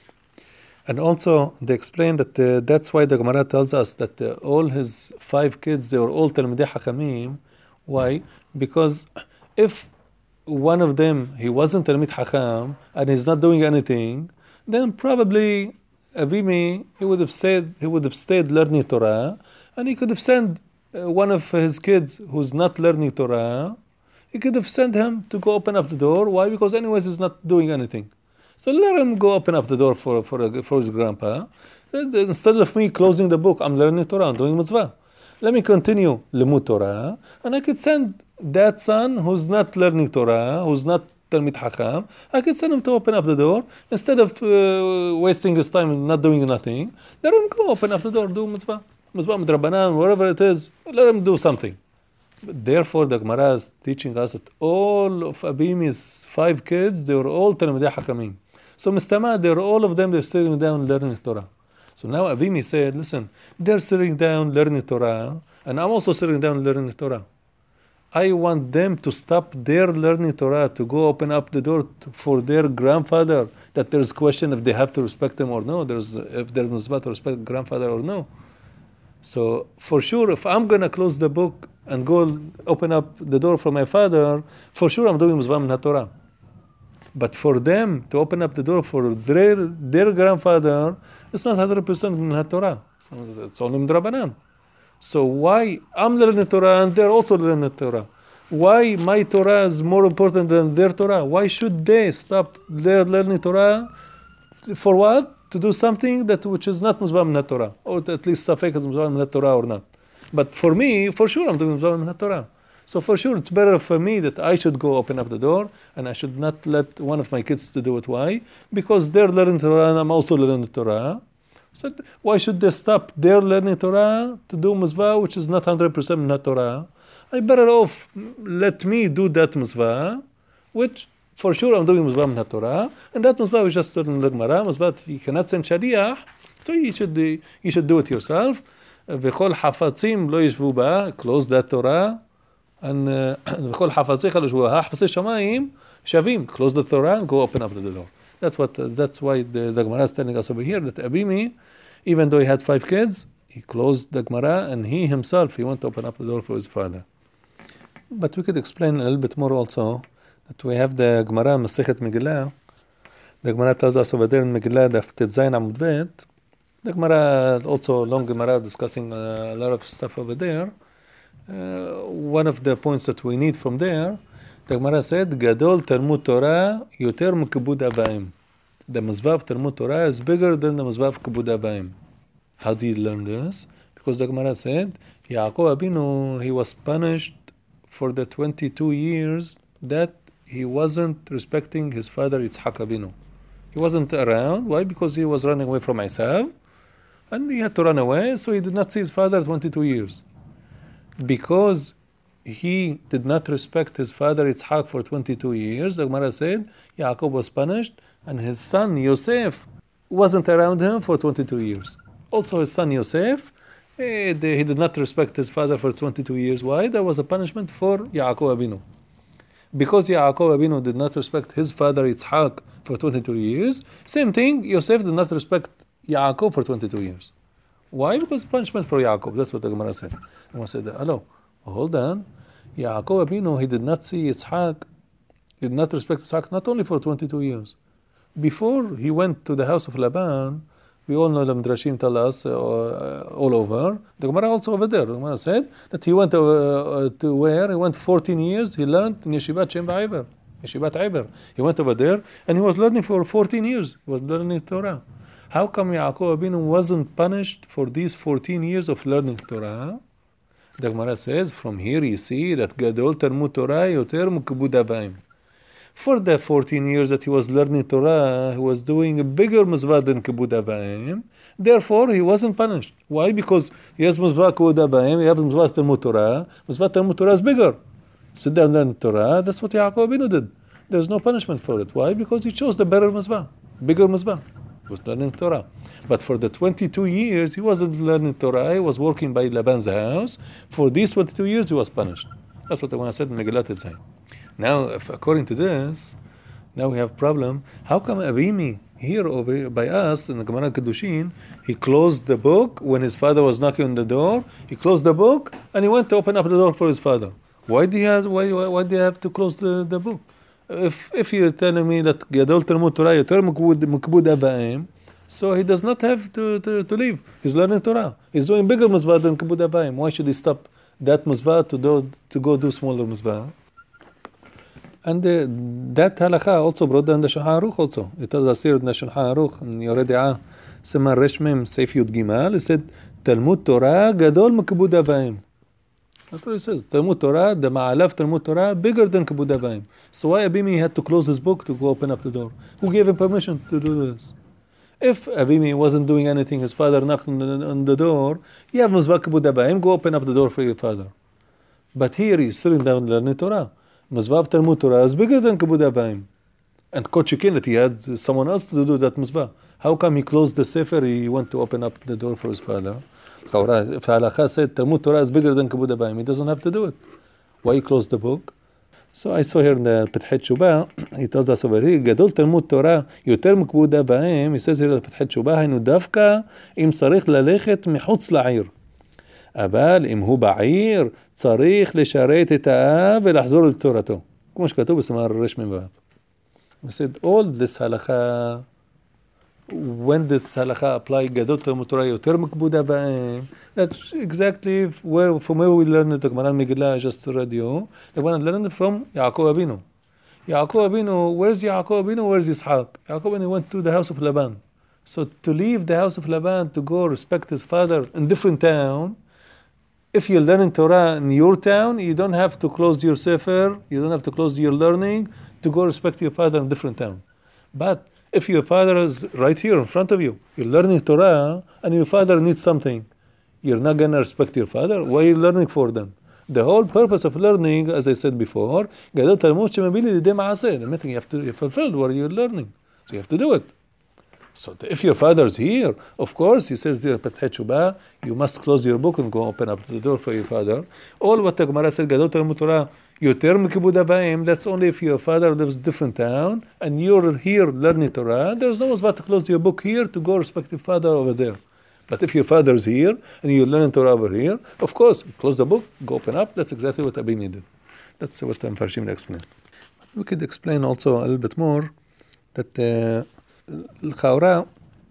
And also, they explain that that's why the Gemara tells us that all his 5 kids, they were all Talmidei Hachamim. Why? Because if one of them, he wasn't Talmid Hacham, and he's not doing anything, then probably Avimi, he would have stayed learning Torah, and he could have sent one of his kids who's not learning Torah, he could have sent him to go open up the door. Why? Because anyways he's not doing anything. So let him go open up the door for his grandpa. Instead of me closing the book, I'm learning Torah, I'm doing mitzvah. Let me continue Limud Torah, and I could send that son who's not learning Torah, who's not Talmid Hacham, I could send him to open up the door instead of wasting his time and not doing nothing. Let him go open up the door, do mitzvah midrabanan, whatever it is. Let him do something. But therefore, the Gemara is teaching us that all of Abimi's 5 kids, they were all Talmidei Hakamim. So Mistama, all of them, they're sitting down learning Torah. So now Abimi said, listen, they're sitting down learning Torah, and I'm also sitting down learning Torah. I want them to stop their learning Torah to go open up the door for their grandfather, that there's question if they have to respect him or no, if there's mitzvah to respect grandfather or no. So for sure, if I'm going to close the book and go open up the door for my father, for sure I'm doing mitzvah min Torah. But for them to open up the door for their grandfather, it's not 100% min Torah. It's only midrabanan. So why I'm learning Torah and they're also learning Torah? Why my Torah is more important than their Torah? Why should they stop their learning Torah? For what? To do something which is not Mizvah min Torah, or at least Safek is Mizvah min Torah or not. But for me, for sure I'm doing Mizvah min Torah. So for sure it's better for me that I should go open up the door and I should not let one of my kids to do it. Why? Because they're learning Torah and I'm also learning Torah. So why should they stop their learning Torah to do Mizvah which is not 100% min Torah? I better off let me do that Mizvah, which for sure I'm doing Mizvah min Torah, and that Mizvah we just learned in the Gemara, Mizvah you cannot send Shaliach, so you should do it yourself. V'chol hafatzim lo yishvu ba, close that Torah, and v'chol hafatzicha lo yishvu ba, hafatzi shamayim shavim, close the Torah and go open up the door. That's why the Gemara is telling us over here that Abimi, even though he had 5 kids, he closed the Gemara and he himself, he went to open up the door for his father. But we could explain a little bit more also, that we have the Gemara Masechet Megillah. The Gemara tells us over there in Megillah, the Tetzayin Amud Bet. The Gemara, also long Gemara, discussing a lot of stuff over there. One of the points that we need from there, the Gemara said, Gadol Talmud Torah yoter mikibud abayim. The Mizvah of Talmud Torah is bigger than the Mizvah of Kibud Abayim. How do you learn this? Because the Gemara said, Yaakov Abinu, he was punished for the 22 years that he wasn't respecting his father Yitzhak Abinu. He wasn't around. Why? Because he was running away from Esav, and he had to run away, so he did not see his father 22 years. Because he did not respect his father Yitzhak for 22 years, the Gemara said, Yaakov was punished, and his son Yosef wasn't around him for 22 years. Also his son Yosef, he did not respect his father for 22 years. Why? That was a punishment for Yaakov Abinu. Because Yaakov Abinu did not respect his father Yitzhak for 22 years, same thing, Yosef did not respect Yaakov for 22 years. Why? Because punishment for Yaakov. That's what the Gemara said. The Gemara said, hello, hold on. Yaakov Abinu, he did not see Yitzhak, he did not respect Yitzhak not only for 22 years. Before he went to the house of Laban, we all know the Midrashim tell us all over. The Gemara also over there. The Gemara said that he went to where? He went 14 years. He learned in Yeshivat Shem Ba'Iber. Yeshivat Iber. He went over there and he was learning for 14 years. He was learning Torah. How come Yaakov Abinu wasn't punished for these 14 years of learning Torah? The Gemara says, from here you see that Gadol Talmud Torah yoter mukibud abayim. For the 14 years that he was learning Torah, he was doing a bigger mizvah than Kibud Abayim. Therefore, he wasn't punished. Why? Because he has mizvah Kibud Abayim, he has mizvah Talmud Torah. Mizvah Talmud Torah is bigger. Sit down and learn Torah. That's what Yaakov Abinu did. There's no punishment for it. Why? Because he chose the better mizvah, bigger mizvah. He was learning Torah. But for the 22 years, he wasn't learning Torah. He was working by Laban's house. For these 22 years, he was punished. That's what I want to say in Megillat Etzai. Now, if according to this, now we have problem. How come Abimi here over by us in the Gemara Kedushin, he closed the book when his father was knocking on the door? He closed the book and he went to open up the door for his father. Why do you have to close the book? If you're telling me that Gadol Talmud Torah yoter mukibud abayim, so he does not have to leave. He's learning Torah. He's doing bigger mizvah than kibud abayim. Why should he stop that mizvah to go do smaller mizvah? And that halakha also brought down the Shulchan Aruch also. It was asir in the Shulchan Aruch in Yoreh De'ah, Simon Resh Mem Seif Yud Gimal. It said Talmud Torah gadol mikibud abayim. That's what it says. Talmud Torah, the ma'alaf Talmud Torah, bigger than kibud abayim. So why Abimi had to close his book to go open up the door? Who gave him permission to do this? If Abimi wasn't doing anything, his father knocked on the door, you have mizvah kibud abayim, go open up the door for your father. But here he's sitting down learning Torah. Mizvah Talmud Torah is bigger than Kibud Abayim. And Kochikin, that he had someone else to do that mizvah. How come he closed the Sefer, he went to open up the door for his father? If Halakha said Talmud Torah is bigger than Kibud Abayim, he doesn't have to do it. Why he closed the book? So I saw here in the Petchet Shubah, he tells us over here, Gadol Talmud Torah yoter mikibud abayim, he says here in the Petchet Shubah, היינו דווקא אם צריך ללכת מחוץ לעיר. אבל אם הוא בעיר, צריך לשרת את האב ולחזור לתורתו. כמו שכתוב בסימן רש מ"ו. We said all this halakha, when this halakha apply Gadol Talmud Torah yoter mikibud abayim, that's exactly from where we learned the Gemara Megillah I just read you. The one learned from Yaakov Abinu. Yaakov Abinu, where's Yaakov Abinu? Where's Yitzhak? Yaakov Abinu went to the house of Laban. So to leave the house of Laban to go respect his father in different town, if you're learning Torah in your town, you don't have to close your sefer, you don't have to close your learning to go respect your father in a different town. But if your father is right here in front of you, you're learning Torah, and your father needs something, you're not going to respect your father? Why are you learning for them? The whole purpose of learning, as I said before, Gadol Talmud Shemabili Lidei Ma'aseh, the meaning you have to fulfill what you're learning. So you have to do it. So if your father is here, of course, he says there, Petchet Shubah, you must close your book and go open up the door for your father. All what the Gemara said, Gadol Talmud Torah, yoter mikibud abayim, that's only if your father lives in a different town, and you're here learning Torah, there's no must to close your book here to go respect your father over there. But if your father is here, and you're learning Torah over here, of course, close the book, go open up, that's exactly what Abimi did. That's what Farshim explained. We could explain also a little bit more, that L'chaura,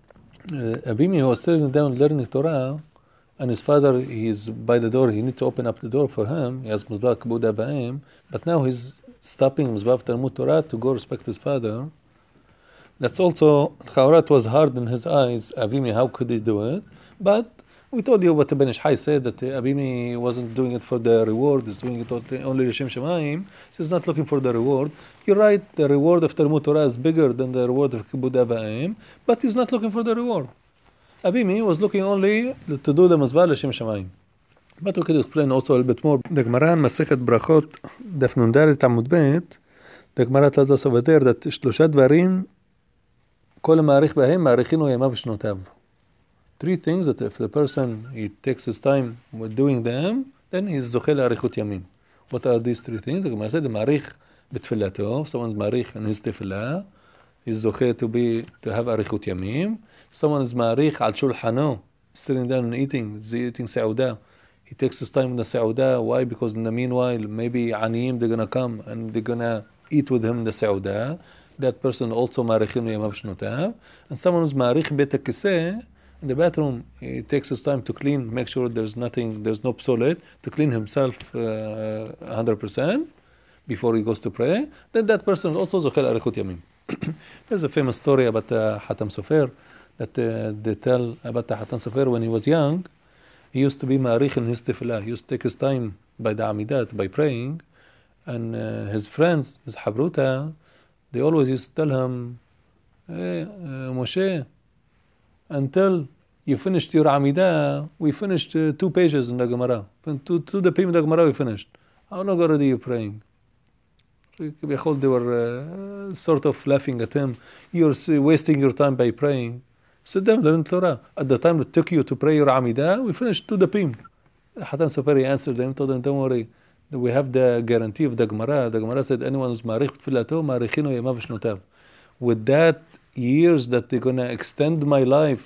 Abimi was sitting down learning Torah, and his father, he's by the door, he needs to open up the door for him, he has Mizvah Kibud Abayim, but now he's stopping Mizvah Talmud Torah to go respect his father. That's also, L'chaura, it was hard in his eyes, Abimi, how could he do it? But we told you what Ibn Ishai said, that Abimi wasn't doing it for the reward, he's doing it only L'shem Shamayim, so he's not looking for the reward. You're right, the reward of Talmud Torah is bigger than the reward of Kibud Abayim, but he's not looking for the reward. Abimi was looking only to do the Mizvah L'shem Shamayim. But we could explain also a little bit more. The Gemara in Masechet Brachot, Daf Nun Dalet Amud Bet, the Gemara tells us over there that שלושה דברים כל המעריך בהם, מעריכינו ימיו ושנותיו. Three things that if the person, he takes his time with doing them, then he's זוכה לאריכות ימים. What are these three things? הגמרא said, מעריך בתפילתו, someone is מעריך in his תפילה, he's זוכה to have אריכות ימים. Someone is מעריך על שולחנו, sitting down and eating סעודה. He takes his time in the סעודה. Why? Because in the meanwhile, maybe עניים, they're gonna come and they're gonna eat with him in the סעודה. That person also מעריכינו ימיו ושנותיו. And someone who's מעריך בית הכיסא, in the bathroom, he takes his time to clean, make sure there's no psolet, to clean himself 100% before he goes to pray. Then that person is also זוכה לאריכות ימים. There's a famous story about Hatam Sofer that they tell about Hatam Sofer when he was young. He used to be מעריך in his tefillah. He used to take his time by the Amidat, by praying. And his friends, his Habruta, they always used to tell him, hey, Moshe, until you finished your Amidah, we finished 2 pages in the Gemara. Two the payim in the Gemara we finished. How long already you praying? So they were sort of laughing at him. You're wasting your time by praying. Sit down, learn Torah. At the time it took you to pray your Amidah, we finished 2 the payim. Hatam Sofer answered them, told them, don't worry. We have the guarantee of the Gemara. The Gemara said, anyone who's מעריך בתפילתו, מעריכינו ימיו ושנותיו. With that years that they're going to extend my life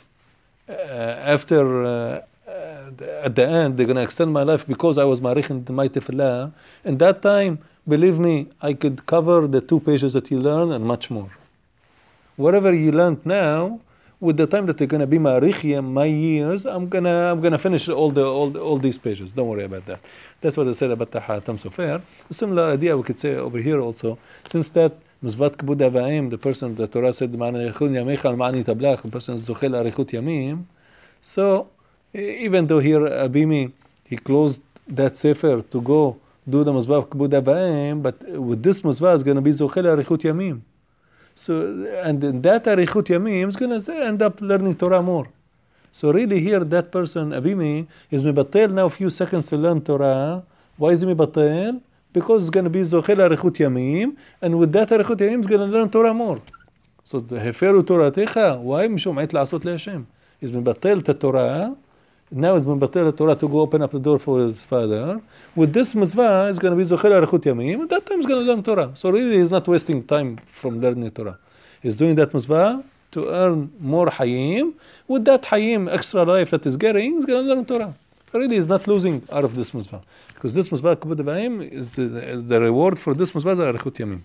at the end, they're going to extend my life because I was מעריך in my tefillah. In that time, believe me, I could cover the 2 pages that you learn and much more. Whatever you learned now, with the time that they're going to be מעריך my years, I'm gonna finish all these pages. Don't worry about that. That's what I said about the Hatam Sofer. A similar idea we could say over here also, since that מצוות כיבוד אב ואם, the person, the Torah said, למען אריכות ימיך ולמען יתברך, the person זוכה לאריכות ימים. So, even though here Abimi, he closed that sefer to go do the מצוות כיבוד אב ואם, but with this מצווה is going to be זוכה לאריכות ימים. So, and in that אריכות ימים is going to end up learning Torah more. So really here that person, Abimi, is מבטל now a few seconds to learn Torah. Why is he מבטל? Because it's going to be זוכה לאריכות ימים, and with that אריכות ימים is going to learn Torah more. So הפרו תורתך, why? משום עת לעשות להשם. He's מבטל את התורה, now he's מבטל את התורה to go open up the door for his father. With this מצווה, he's going to be זוכה לאריכות ימים, and that time he's going to learn Torah. So really he's not wasting time from learning Torah. He's doing that מצווה to earn more חיים. With that חיים, extra life that he's getting, he's going to learn Torah. Really he's not losing out of this מצווה. Because this מצווה כיבוד אב ואם is the reward for this מצווה זה אריכות ימים.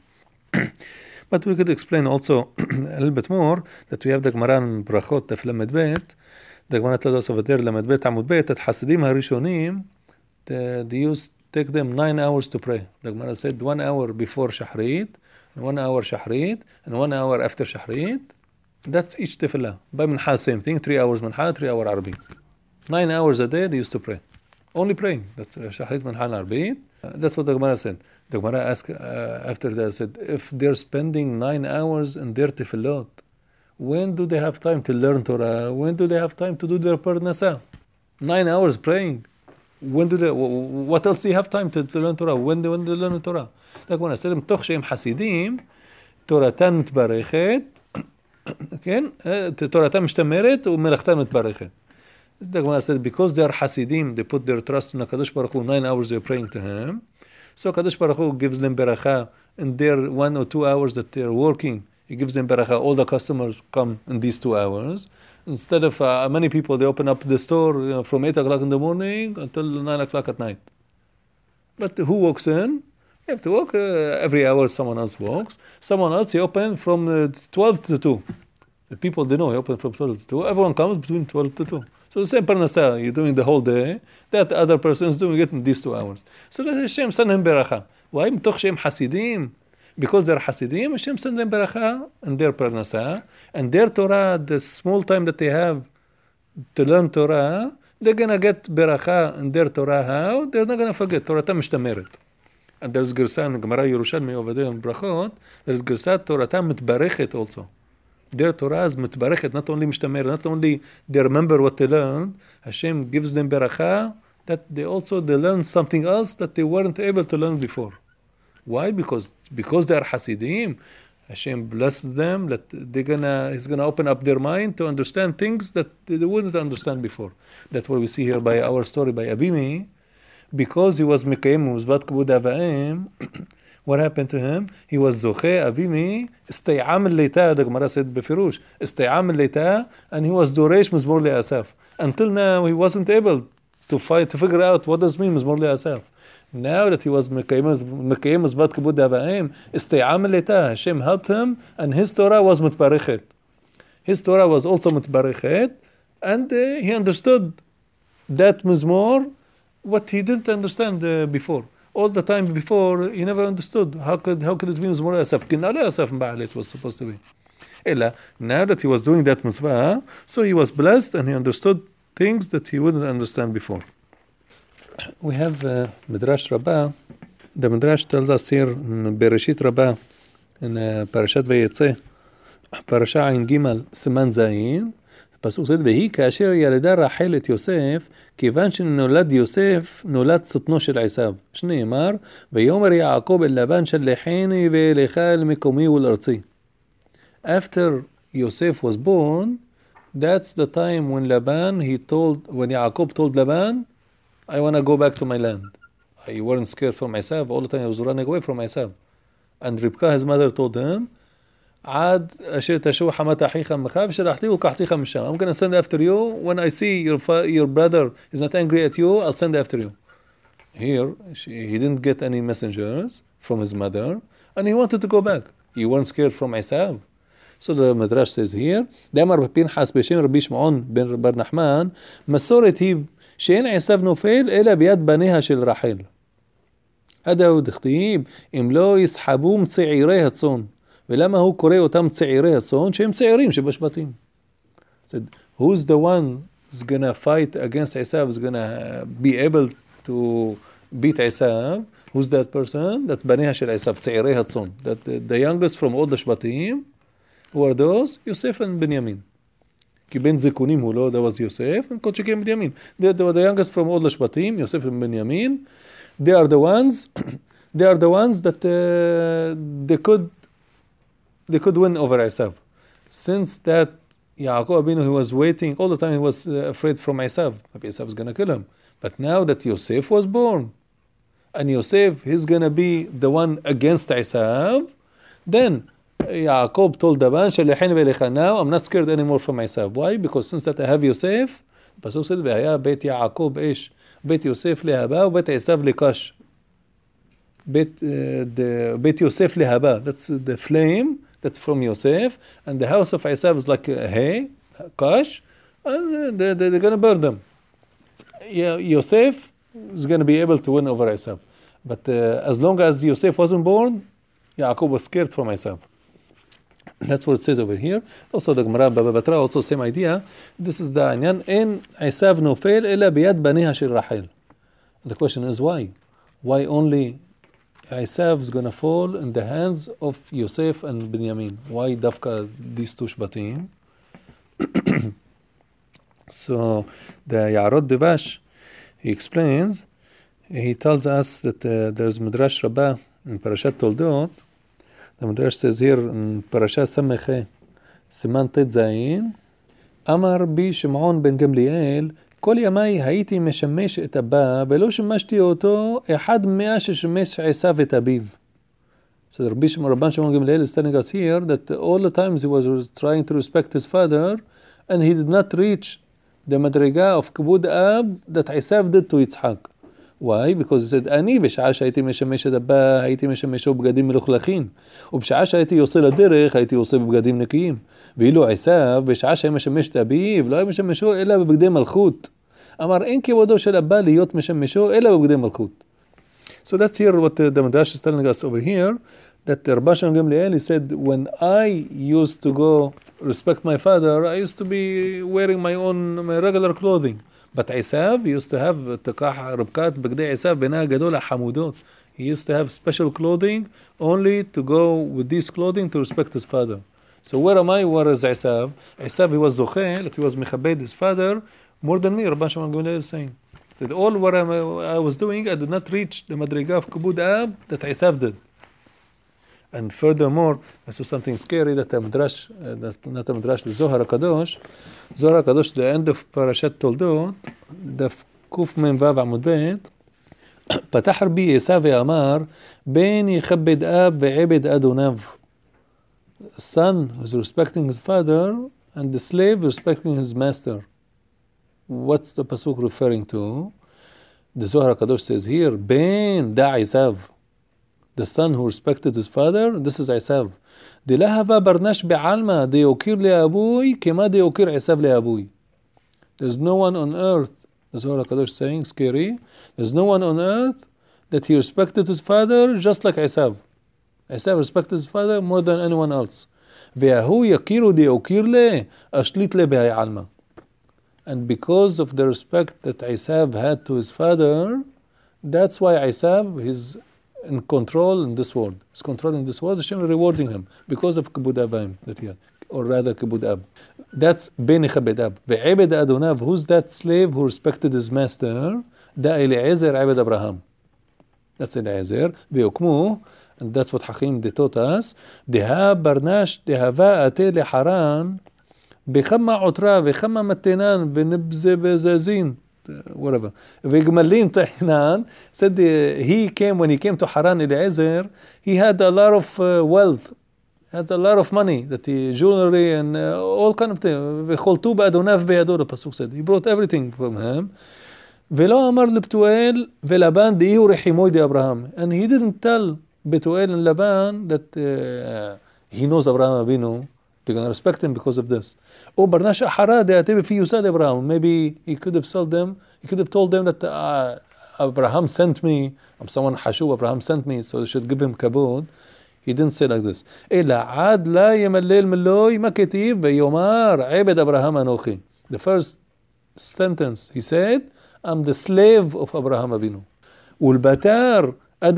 But we could explain also a little bit more that we have the Gemara in ברכות דף ל"ב. The Gemara tells us over there ל"ב עמוד ב' that חסידים הראשונים, they used take them 9 hours to pray. The Gemara said 1 hour before Shahrit, and 1 hour Shahrit, and 1 hour after Shahrit. That's each tefillah. By Minha, same thing, 3 hours Minha, 3 hour Arabi. 9 hours a day they used to pray. Only praying. That's Shahrit, Minha, and Arabi. That's what the Gemara said. The Gemara asked after that, said, if they're spending 9 hours in their tefillot, when do they have time to learn Torah? When do they have time to do their parnasa? 9 hours praying. What else do you have time to learn Torah? When do they learn Torah? Like when I said, מתוך שהם חסידים, תורתם מתברכת, כן? תורתם משתמרת ומלאכתם מתברכת. The Gemara said, because they are Hasidim, they put their trust in HaKadosh Baruch Hu, 9 hours they're praying to him. So HaKadosh Baruch Hu gives them beracha in their 1 or 2 hours that they're working. He gives them beracha. All the customers come in these 2 hours. Instead of many people, they open up the store from 8 o'clock in the morning until 9 o'clock at night. But who walks in? You have to walk every hour, someone else walks. Someone else, he open from 12 to 2. The people, they know he open from 12 to 2. Everyone comes between 12 to 2. So the same parnasa you're doing the whole day, that other person is doing it in these 2 hours. So that Hashem send him beracha. Why? מתוך שהם חסידים. Because they're Hasidim, Hashem send them beracha in their parnasa, and their Torah, the small time that they have to learn Torah, they're gonna get beracha in their Torah. How? They're not gonna forget. Torahtam משתמרת. And there's Gersa in Gemara Yerushalmi over there in Brachot, there's Gersa Torahtam mitbarechet also. Their Torah is mitbarechet, not only משתמרת, not only they remember what they learned, Hashem gives them beracha, that they learn something else that they weren't able to learn before. Why? Because they are Hasidim. Hashem blessed them that He's gonna open up their mind to understand things that they wouldn't understand before. That's what we see here by our story by Abimi. Because he was Mekayim Muzvat Kibud Avaim, what happened to him? He was Zoche Abimi, Istayam al-Leita, the Gemara said Befirush, Istayam al-Leita, and he was Doresh Mizmor Asaf. Until now, he wasn't able to figure out what does mean Mizmor Asaf. Now that he was Mekayim Muzvat Kibud Avaim, Istayam al-Leita, Hashem helped him, and his Torah was Mutbarechet. His Torah was also Mutbarechet, and he understood that Mizmor, what he didn't understand before. All the time before, he never understood. How could it be Mizmor Asaf? Kinale Asaf Mba'alet was supposed to be. Ella, now that he was doing that mitzvah, so he was blessed and he understood things that he wouldn't understand before. We have Midrash Rabbah. The Midrash tells us here in Bereshit Rabbah, in Parashat Vayetze, Parasha Ayin Gimel, Siman Zayin, פסוק זה, והיא כאשר ילדה רחל את יוסף, כיוון שנולד יוסף, נולד שטנו של עשיו. שנאמר, ויאמר יעקב אל לבן שלחני ואליך אל מקומי ולארצי. After Yosef was born, that's the time when Yaakov told Laban, I want to go back to my land. I weren't scared from Esav. All the time I was running away from Esav. And Rivka, his mother, told him, עד אשר תשוב חמת אחיך ממך ושלחתי ולקחתיך משם. I'm going to send after you. When I see your brother is not angry at you, I'll send after you. Here, he didn't get any messengers from his mother, and he wanted to go back. He weren't scared from Esav. So the Midrash says here, דאמר בפנחס בשם רבי שמעון בן בר נחמן, מסורת היא שאין עשיו נופל אלא ביד בניה של רחל. هذا هو דכתיב, אם לא יסחבו מצעירי הצאן. ולמה הוא קורא אותם צעירי הצאן? שהם צעירים שבשבטים. said, who's the one who's gonna fight against Esav, who's gonna be able to beat Esav? Who's that person? That's בניה של Esav, צעירי הצאן. That the youngest from all the שבטים, who are those? יוסף and בנימין. כי בן זקונים הוא לא, that was יוסף, and כל שכן בנימין. They were the youngest from all the שבטים, יוסף and בנימין. They are the ones that they could win over Esav. Since that Yaakov Abinu, he was waiting all the time, he was afraid from Esav. Maybe Esav is going to kill him. But now that Yosef was born, and Yosef, he's going to be the one against Esav, then Yaakov told Laban, now I'm not scared anymore from Esav. Why? Because since that I have Yosef, Pasuk said, והיה בית יעקב אש, בית יוסף להבה ובית עשיו לקש. בית יוסף להבה, that's the flame that's from Yosef, and the house of Esav is like hay, kash, and they're going to burn them. Yosef is going to be able to win over Esav. But as long as Yosef wasn't born, Yaakov was scared from Esav. That's what it says over here. Also the Gemara Baba Batra, also same idea. This is the Anyan, in Esav nofel ela biyad baniha shel Rachel. The question is why? Why only Esav is going to fall in the hands of Yosef and Binyamin? Why dafka these two shbatim? So the Yarod Devash, he explains, he tells us that there's Midrash Rabbah in Parashat Toldot. The Midrash says here in Parashat Sameche, Siman Tet Zayin, Amar bi Shimon ben Gamliel, כל ימי הייתי משמש את אבא, ולא שמשתי אותו אחד מאה ששמש עשיו את אביו. So Rabban Shimon Gamliel is telling us here that all the times he was trying to respect his father, and he did not reach the madriga of כיבוד אב that עשיו did to Yitzhak. Why? Because he said, אני בשעה שהייתי משמש את אבא, הייתי משמשו בבגדים מלוכלכים, ובשעה שהייתי יוצא לדרך, הייתי יוצא בבגדים נקיים. ואילו עשיו, בשעה שהיה משמש את אביו, לא היה משמשו אלא בבגדי מלכות. אמר, אין כבודו של אבא להיות משמשו אלא בבגדי מלכות. So that's here what the Midrash is telling us over here, that Rabban Shimon Gamliel, he said, when I used to go respect my father, I used to be wearing my regular clothing. But Esav used to have تقاح ربكات بقدي عساف بناء جدول حمودot. He used to have special clothing only to go with this clothing to respect his father. So where am I? Where is Esav? Esav, he was zoche, that he was mechabed his father more than me. Rabban Shimon Gamliel is saying that all what I was doing, I did not reach the madriga of kibud ab that Esav did. And furthermore, I saw something scary that המדרש, not המדרש, the Zohar HaKadosh, Zohar HaKadosh, the end of פרשת תולדות, דף קמ"ו עמוד ב', פתח רבי עשיו ואמר, בן יכבד אב ועבד אדוניו. Son who's respecting his father, and the slave respecting his master. What's the pasuk referring to? The Zohar HaKadosh says here, Ben da Isav. The son who respected his father, this is Isav. דלהבה ברנש בעלמא, דיוקיר לאבוי, כמה דיוקיר עשיו לאבוי. There's no one on earth, the Zohar HaKadosh saying, scary, there's no one on earth that he respected his father just like Isav. Isav respected his father more than anyone else. וההוא יכירו דיוקיר לה, אשליט לה בהי עלמא. And because of the respect that Isav had to his father, that's why Isav is in control in this world. He's controlling this world. Hashem is rewarding him because of Kibud Abayim that he had, or rather Kibud Ab. That's Ben Chabed Ab. Ve'ebed Adonav, who's that slave who respected his master? Da Eliezer Abed Abraham. That's Eliezer. Ve'ukmu, and that's what Hakim they taught us. Deha Barnash Dehava Ate Leharan. בכמה עוטרה וכמה מתנן ונבזה בזזין, whatever. וגמלים טחינן, said when he came to Haran Eliezer, he had a lot of wealth, had a lot of money, that he, jewelry and all kind of things. וחולתו באדוניו בידו, the pasuk said. He brought everything from him. ולא אמר לבתואל ולבן דהיו רחימוי דאברהם. And he didn't tell Betuel and Laban that he knows Abraham Avinu. They're going to respect him because of this. Oh, Barnash Ahara, they are fi Yusad Abraham. Maybe he could have told them that Abraham sent me. I'm someone Hashu, Abraham sent me, so they should give him kabod. He didn't say like this. إلا عاد لا يملل ملوي ما كتيب ويومار عبد أبراهام أنوخي. The first sentence he said, I'm the slave of Abraham Avinu. والبتار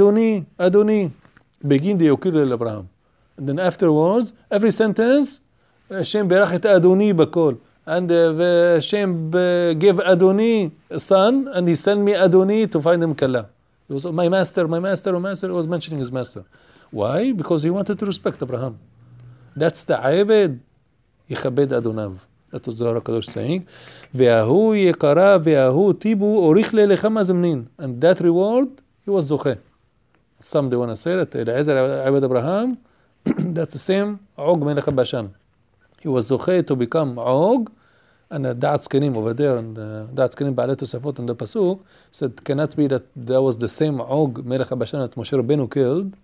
أدوني begin the يوكيل لأبراهام. And then afterwards, every sentence, Hashem berach et Adoni bakol. And Hashem gave Adoni a son, and he sent me Adoni to find him Kalla. It was my master. He was mentioning his master. Why? Because he wanted to respect Abraham. That's the Abed Yichabed Adonav. That was Zohar HaKadosh saying. Ve'ahu yekara ve'ahu tibu orich lechama zemnin. And that reward, he was Zoche. Some they want to say that Eliezer Abed Abraham, that's the same Og Melech Bashan. He was Zoche to become Og, and Da'at Zkenim over there, and Da'at Zkenim Ba'alei Tosafot in the Pasuk said, cannot be that was the same Og Melech Bashan that Moshe Rabbeinu killed.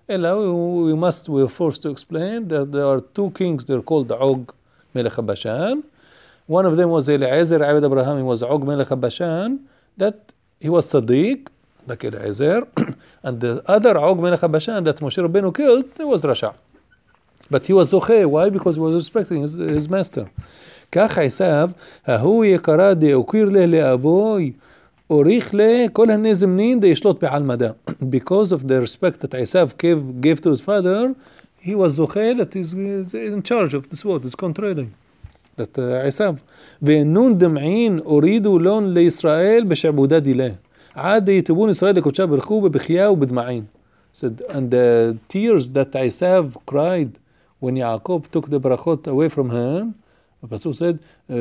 We are forced to explain that there are two kings, they're called Og Melech Bashan. One of them was Eliezer Abed Abraham, he was Og Melech Bashan, that he was Sadiq, like Eliezer, and the other Og Melech Bashan that Moshe Rabbeinu killed, he was Rasha. But he was Zoche. Why? Because he was respecting his master. כך עשיו, ההוא יקרא דאוקיר לה לאבוי, אוריך לה כל הנזמנין דישלוט בעל מדע. Because of the respect that Isav gave to his father, he was Zoche, that is in charge of this world, is controlling. That Isav. ונון דמעין אורידו לון לישראל בשעבודה דילה. عاد يتوبون إسرائيل لكوتشا برخو ببخياء وبدمعين. Said, and the tears that Isav cried when Yaakov took the brachot away from him, the Pasuk said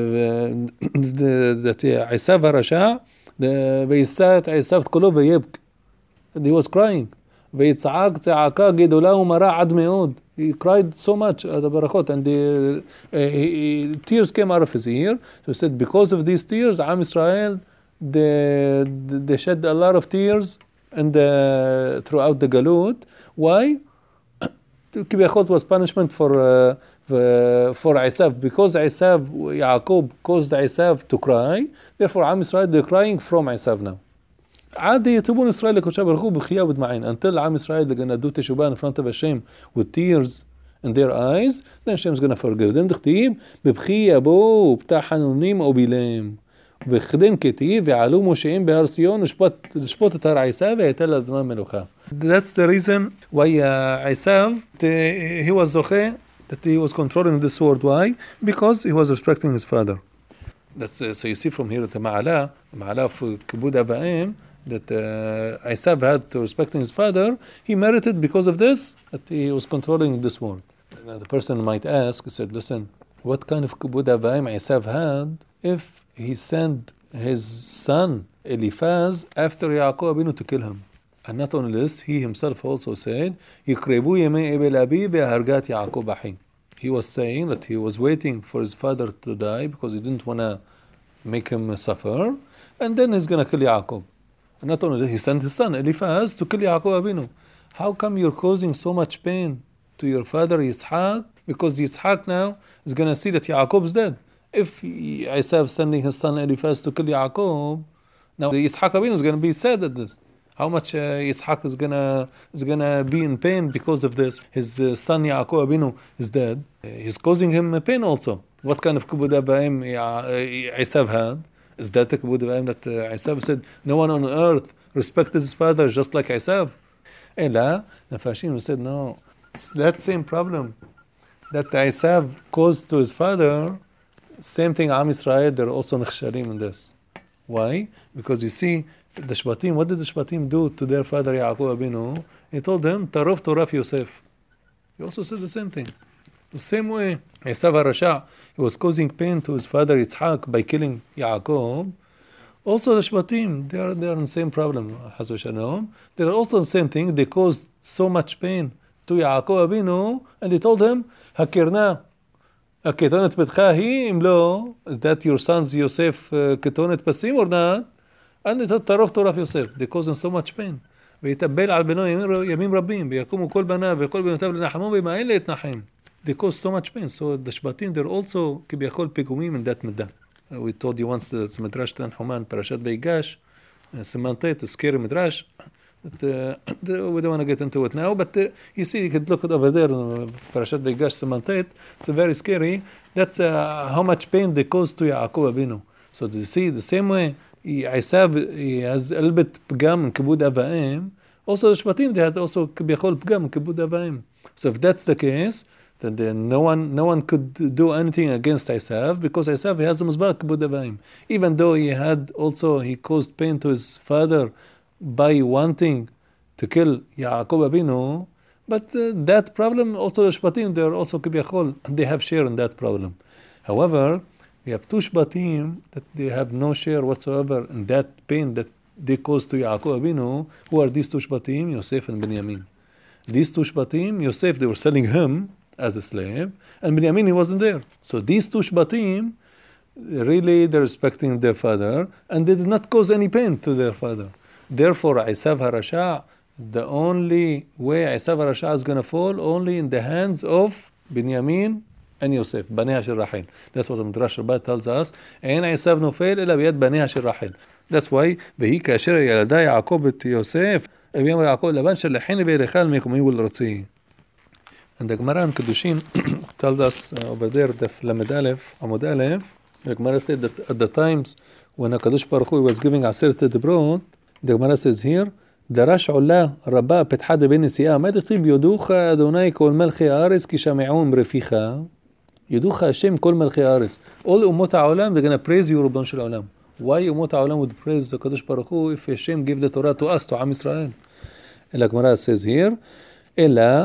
that Isav הרשע, ויסעת Isav את קולו ויבק. And he was crying. ויצעק צעקה גדולה ומרה עד מאוד. He cried so much at the brachot, and the tears came out of his ear. So he said, because of these tears, Am Israel, they shed a lot of tears and throughout the Galut. Why? Kibiyachot was punishment for Isav, because Yaakov caused Isav to cry. Therefore, Am Israel, they're crying from Isav now. عاد يتوبون إسرائيل لكوتشا برخو بخياء وبدمعين. Until Am Israel, they're going to do teshubah in front of Hashem with tears in their eyes. Then Hashem's going to forgive them. دختيب ببخياء بو بتاع حنونيم أو بيلام. וכדין כתיב, ועלו מושעים בהר ציון, לשפוט את הר עשיו, ויתן לאדוני מלוכה. That's the reason why Isav, he was Zoche, that he was controlling this world. Why? Because he was respecting his father. That's, so you see from here that the Ma'ala of Kibud Abayim, that Esav had to respecting his father, he merited because of this, that he was controlling this world. The person might ask, he said, listen, what kind of kibud avayim Esav had if he sent his son Eliphaz after Yaakov Abinu to kill him? And not only this, he himself also said, Yikrebu yemei ebel abi behargat Yaakov ahi. He was saying that he was waiting for his father to die because he didn't want to make him suffer, and then he's going to kill Yaakov. And not only that, he sent his son Eliphaz to kill Yaakov Abinu. How come you're causing so much pain to your father Yitzhak? Because Yitzhak now is going to see that Yaakov is dead. If Esav sending his son Eliphaz to kill Yaakov, now Yitzhak Abinu is going to be sad at this. How much Yitzhak is gonna be in pain because of this? His son Yaakov Abinu is dead. He's causing him pain also. What kind of kibud avayim Esav had? Is that the kibud avayim that Esav said no one on earth respected his father just like Esav? Ela, the Mefashim said no. It's that same problem that Esav caused to his father. Same thing, Am Yisrael, they're also nechshalim in this. Why? Because you see, the Shvatim, what did the Shvatim do to their father Yaakov Abinu? He told them, Tarov Toraf Yosef. He also said the same thing. The same way, Esav HaRasha, he was causing pain to his father Yitzhak by killing Yaakov. Also the Shvatim, they are in the same problem, Chas v'Shalom. They are also the same thing. They caused so much pain to Yaakov Abinu, and they told him, Hakirna, Ketonet Betcha hi, im lo, is that your sons Yosef Ketonet Pasim or not? And it טרוף טורף יוסף, they cause him so much pain. ויתאבל על בנו ימים רבים, ויקומו כל בניו וכל בנותיו לנחמו, ומאין להתנחם. They cause so much pain. So the Shvatim, they're also כביכול פיגומים in that מידה. We told you once that מדרש תנחומן, פרשת ויגש, סימן ט', a scary מדרש. We don't want to get into it now, but you see, you can look it over there, פרשת ויגש, סימן ט', it's very scary. That's how much pain they cause to Yaakov Abinu. So you see, the same way, Esav has a little bit pgam in kibud avayim. Also the Shvatim, they had also kibiyachol pgam in kibud avayim. So if that's the case, then no one could do anything against Esav, because Esav has the mizbah kibud avayim. Even though he caused pain to his father by wanting to kill Yaakov Abinu, but that problem also the Shvatim, they are also kibiyachol, they have share in that problem. However, we have two Shvatim that they have no share whatsoever in that pain that they caused to Yaakov Abinu. Who are these two Shvatim? Yosef and Binyamin. These two Shvatim, Yosef, they were selling him as a slave, and Binyamin, he wasn't there. So these two Shvatim, really, they're respecting their father, and they did not cause any pain to their father. Therefore, Esav HaRasha, the only way Esav HaRasha is going to fall, only in the hands of Binyamin and Yosef, בניה של רחל. That's what the Midrash Rabbah tells us. אין עשיו נופל אלא ביד בניה של רחל. That's why, והיא כאשר ילדה יעקב את יוסף, ויאמר יעקב לבן שלחני וירחל מקומי ולרצי. And the Gemara in Kedushin tells us over there, דף למד א', עמוד א', the Gemara said that at the times when HaKadosh Baruch Hu was giving עשרת הדיברות, the Gemara says here, דרש עולה רבה פתחה דבי נשיאה, מה תכתיב יודוך אדוני כל מלכי הארץ כי שמעון ברפיך. ידוך השם כל מלכי הארץ. All אומות העולם, they're going to praise you, ריבונו של העולם. Why אומות העולם would praise the Kadosh Baruch Hu if Hashem give the Torah to us, to עם ישראל? אלא הגמרא says here, אלא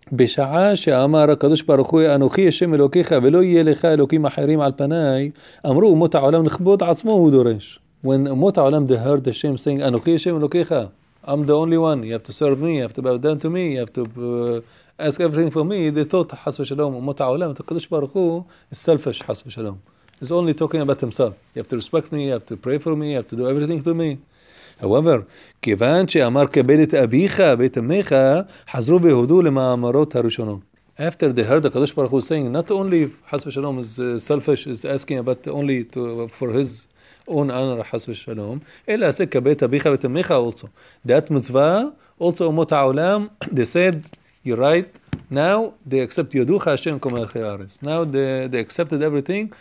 בשעה שאמר הקדוש ברוך הוא, אנוכי השם אלוקיך ולא יהיה לך אלוקים אחרים על פניי, אמרו אומות העולם לכבוד עצמו הוא דורש. When אומות העולם they heard Hashem saying, אנוכי השם אלוקיך, I'm the only one, you have to serve me, you have to bow down to me, you have to ask everything for me, they thought, حس ושלום, אומות העולם, הקדוש ברוך הוא is selfish, حس ושלום. He's only talking about himself. You have to respect me, you have to pray for me, you have to do everything to me. However, כיוון שאמר קבל את אביך ואת אמך, חזרו והודו למאמרות הראשונות. After they heard the Kadosh Baruch Hu saying, not only حس ושלום is selfish, is asking about only for his own honor, حس ושלום, אלא עשה קבל את אביך ואת אמך also. That mitzvah, also אומות העולם, they said, you're right, now they accept יודוך השם כל מלכי הארץ. Now they accepted everything.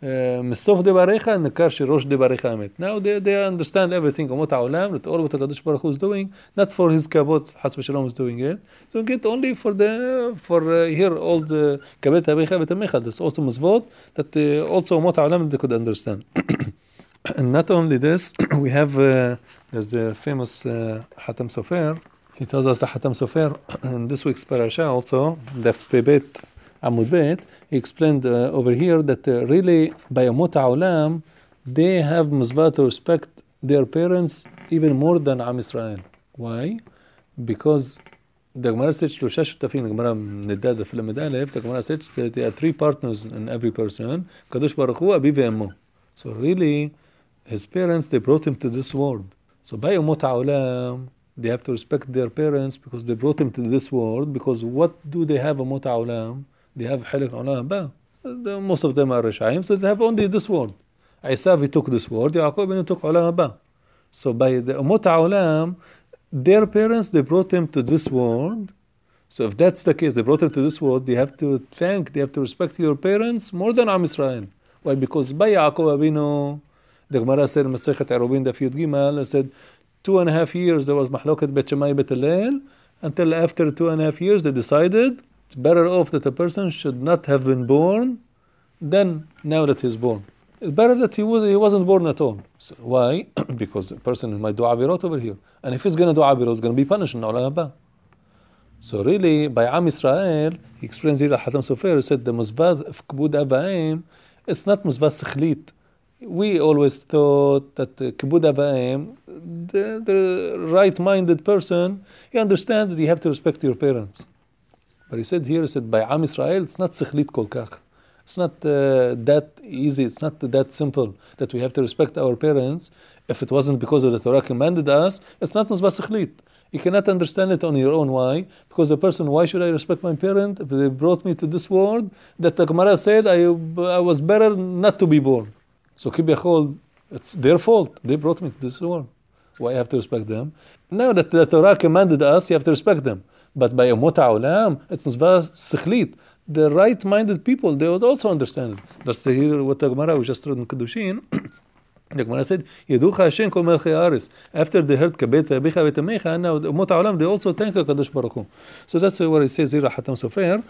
מסוף דבריך נקר שראש דבריך אמת. Now they understand everything. אומות העולם, that all what הקדוש ברוך הוא is doing, not for his כבוד, חס ושלום is doing it only for here all the כבד אביך ותמך. That's also מצוות that also אומות העולם they could understand. And not only this, we have there's the famous Hatam Sofer. He tells us that Hatam Sofer in this week's parasha also, the Pebet Amud Bet, he explained over here that really by Umot HaOlam, they have mizvah to respect their parents even more than Am Israel. Why? Because the Gemara says שלושה שותפים, הגמרא נדדה في למד א', the Gemara says that there are three partners in every person, קדוש ברוך הוא, אביו ואמו. So really, his parents, they brought him to this world. So by Umot HaOlam, they have to respect their parents because they brought him to this world, because what do they have Umot HaOlam? They have חלק עולם הבא. Most of them are רשעים, so they have only this world. Esav, he took this world, Yaakov, he took עולם הבא. So by the Umot HaOlam, their parents, they brought them to this world. So if that's the case, they brought them to this world, they have to respect your parents more than Am Israel. Why? Because by Yaakov Avinu, the Gemara said in Masechet Erubin Daf Yud Gimel, said 2.5 years there was Mahloket Bet Shammai Bet Hillel, until after 2.5 years they decided it's better off that a person should not have been born than now that he's born. It's better that he wasn't born at all. So why? Because the person might do Abirot over here. And if he's going to do Abirot, he's going to be punished in Olam Haba. So really, by Am Israel, he explains here, Hatam Sofer, he said the Mizvah of Kibud Abaim, it's not Mizvah Sikhlit. We always thought that Kibud Abaim, the right-minded person, he understands that you have to respect your parents. But he said here, he said by Am Israel, it's not Sikhlit Kol Kach. It's not that easy, it's not that simple that we have to respect our parents. If it wasn't because of the Torah commanded us, it's not Mizvah Sikhlit. You cannot understand it on your own. Why? Because the person, why should I respect my parent if they brought me to this world that the Gemara said I was better not to be born? So Kibiyachol, it's their fault. They brought me to this world. Why I have to respect them? Now that the Torah commanded us, you have to respect them. But by Umot HaOlam, it's Mizvah Sikhlit. The right-minded people, they would also understand it. That's what the Gemara we just read in Kedushin. The Gemara said, Yeducha Hashem kol melchei haaretz. After they heard Kabet Abicha V'Tamecha, now Umot HaOlam, they also thank HaKadosh Baruch Hu. So that's what it says here, Hatam Sofer.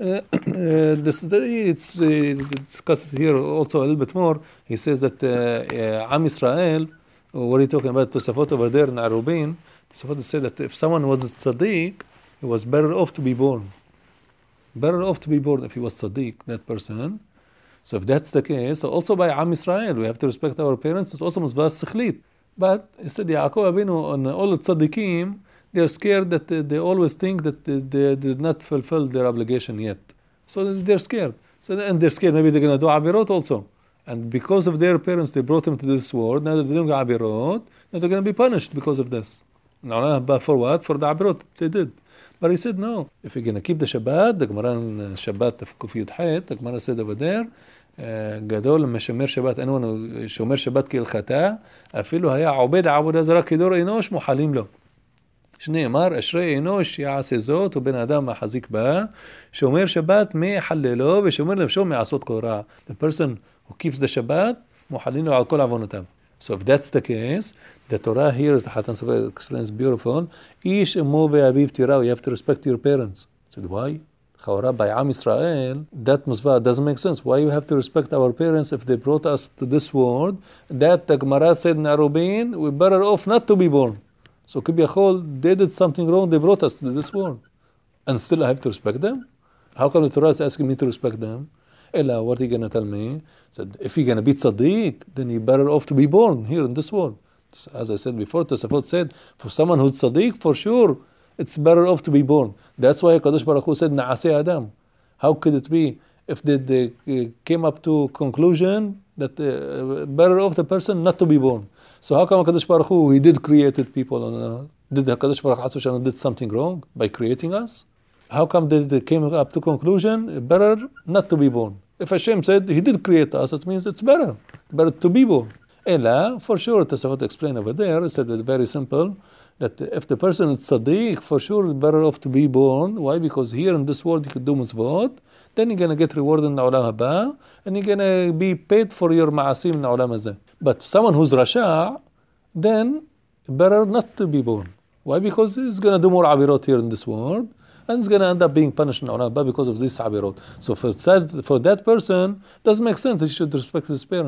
It discusses here also a little bit more. He says that Am Israel, what are you talking about? Tosafot over there in Arubin, Tosafot said that if someone was a tzaddik, he was better off to be born. Better off to be born if he was tzaddik, that person. So if that's the case, so also by Am Israel, we have to respect our parents. It's also Mizvah Sikhlit. But he said, Yaakov Avinu and all the tzaddikim, they're scared that they always think that they did not fulfill their obligation yet. So they're scared. And they're scared maybe they're going to do Abirot also. And because of their parents, they brought them to this world. Now that they're doing Abirot, now they're going to be punished because of this. But for what? For the Abirot they did. But he said, no, if you're going to keep the Shabbat, the Gemara in Shabbat of Kuf Yud Het, the Gemara said over there, גדול משמר שבת, anyone who שומר שבת כהלכתה, אפילו היה עובד עבודה זרה כדור אנוש, מוחלים לו. שנאמר, אשרי אנוש יעשה זאת, ובן אדם מחזיק בה, שומר שבת מחללו, ושומר נפשו מעשות כל רע. The person who keeps the Shabbat, מוחלים לו על כל עוונותיו. So if that's the case, the Torah here, the Hatam Sofer explains beautiful, איש אמו ואביו תיראו, you have to respect your parents. So why? Chawara, by Am Israel, that Mizvah doesn't make sense. Why you have to respect our parents if they brought us to this world? That the Gemara said in Arubin, we're better off not to be born. So Kibiyachol, they did something wrong, they brought us to this world. And still I have to respect them? How come the Torah is asking me to respect them? Ella, what are you going to tell me? Said, if you're going to be tzaddik, then you're better off to be born here in this world. As I said before, Tosafot said, for someone who's tzaddik, for sure, it's better off to be born. That's why HaKadosh Baruch Hu said, Na'aseh Adam. How could it be? If they came up to conclusion that better off the person not to be born. So how come HaKadosh Baruch Hu, he did created people, did HaKadosh Baruch Hu did something wrong by creating us? How come they came up to conclusion, better not to be born? If Hashem said he did create us, it means it's better to be born. Ella, for sure, Tosafot explained over there, he said it's very simple, that if the person is tzaddik, for sure it's better off to be born. Why? Because here in this world you could do mitzvot, then you're going to get rewarded in Olam Haba, and you're going to be paid for your ma'asim in Olam Hazeh. But someone who's rasha, then better not to be born. Why? Because he's going to do more abirot here in this world, and he's going to end up being punished in Olam Haba because of this abirot. So for that person, it doesn't make sense that he should respect his parents.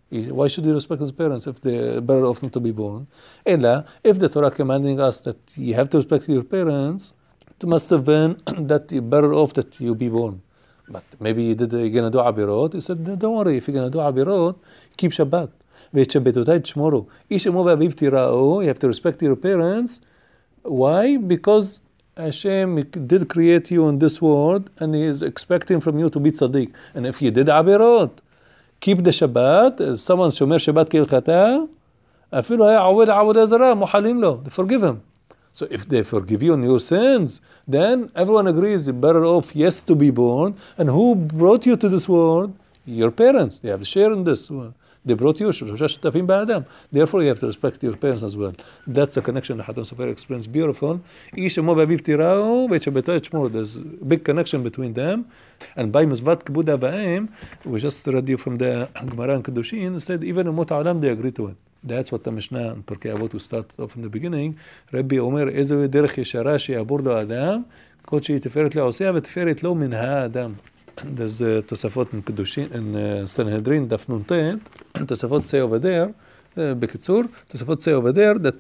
Why should you respect his parents if they're better off not to be born? Ella, if the Torah commanding us that you have to respect your parents, it must have been that you're better off that you be born. But maybe you're gonna do Abirot. He said, don't worry, if you're gonna do Abirot, keep Shabbat. Tomorrow. You have to respect your parents. Why? Because Hashem did create you in this world and He is expecting from you to be tzaddik. And if you did Abirot, keep the Shabbat, someone shomer Shabbat כהלכתה, אפילו היה עובד עבודה זרה, מוחלים לו, they forgive him. So if they forgive you on your sins, then everyone agrees you're better off, yes, to be born. And who brought you to this world? Your parents. They have to share in this. They brought you. Therefore, you have to respect your parents as well. That's the connection that Hatan Sofer explains. Beautiful. There's a big connection between them. And by Mizvat Kibud Avayim, we just read you from the Gemara and Kedushin, said even in Mot Ha'olam they agree to it. That's what the Mishnah and Pirkei Avot we started off in the beginning. Rabbi Omer, איזוהי דרך ישרה שיעבור לו האדם, כל שהיא תפארת לעושיה ותפארת לו מן האדם. There's תוספות in Kedushin, in Sanhedrin, דף נ"ט, תוספות say over there, בקיצור, תוספות say over there, that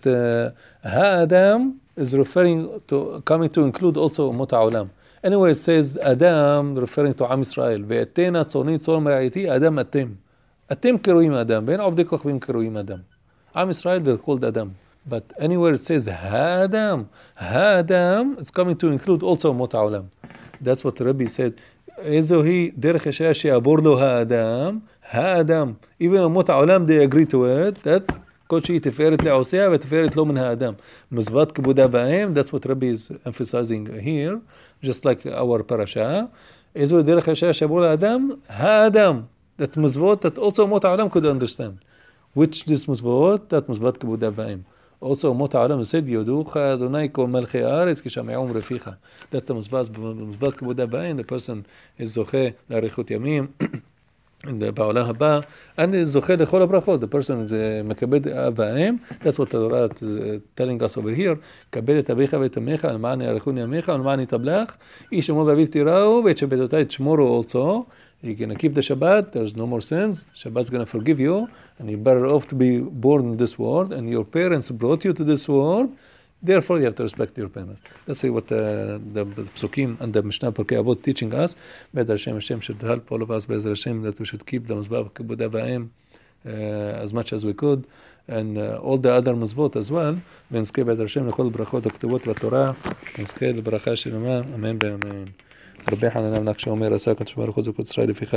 האדם is referring to, coming to include also Mot Ha'olam. Anyway, it says Adam, referring to Am Yisrael, ואתנה צורני צור מרעיתי, אדם אתם. אתם קרויים אדם, ואין עובדי כוכבים קרויים אדם. Am Yisrael, they're called Adam. But anywhere it says Ha'adam, Ha'adam, it's coming to include also Mot Ha'olam. That's what the Rabbi said. איזוהי דרך ישרה שיעבור לו האדם, האדם. Even in Mot Ha'olam they agree to it, that כל שהיא תפארת לעושיה ותפארת לו מן האדם. מזוות כיבוד אב ואם, that's what Rabbi is emphasizing here, just like our parasha. איזוהי דרך ישרה שיעבור לאדם, האדם. That mizvot that also Mot Ha'olam could understand. Which this mizvot? That mizvot kibud av va'im. Also Mot Ha'olam said, Yoducha Adonai kol melchei haaretz kishame'u reficha. That's the mizvot kibud av va'im. The person is zoche la'arichut yamim in the ba'olam haba, and is zoche lechol habrachot. The person is mekabed av va'im. That's what the Torah is telling us over here. Kabel et abicha v'et amecha, al ma'ani arichun yamecha, al ma'ani tablach. Ish emo v'aviv tirau, v'et shebetotai tshmoru also. You're going to keep the Shabbat, there's no more sins, Shabbat's going to forgive you, and you're better off to be born in this world, and your parents brought you to this world, therefore you have to respect your parents. Let's see what the Psukim and the Mishnah Pirkei Avot teaching us. Be'ez Hashem should help all of us, Be'ez Hashem, that we should keep the Mizvah Kibud Av Va'im as much as we could, and all the other Mizvot as well. ונזכה Be'ez Hashem לכל ברכות הכתובות בתורה, ונזכה לברכה שלמה, אמן ואמן. רבי חנן המלך שאומר, עשה הקדוש ברוך הוא זכות ישראל לפיכך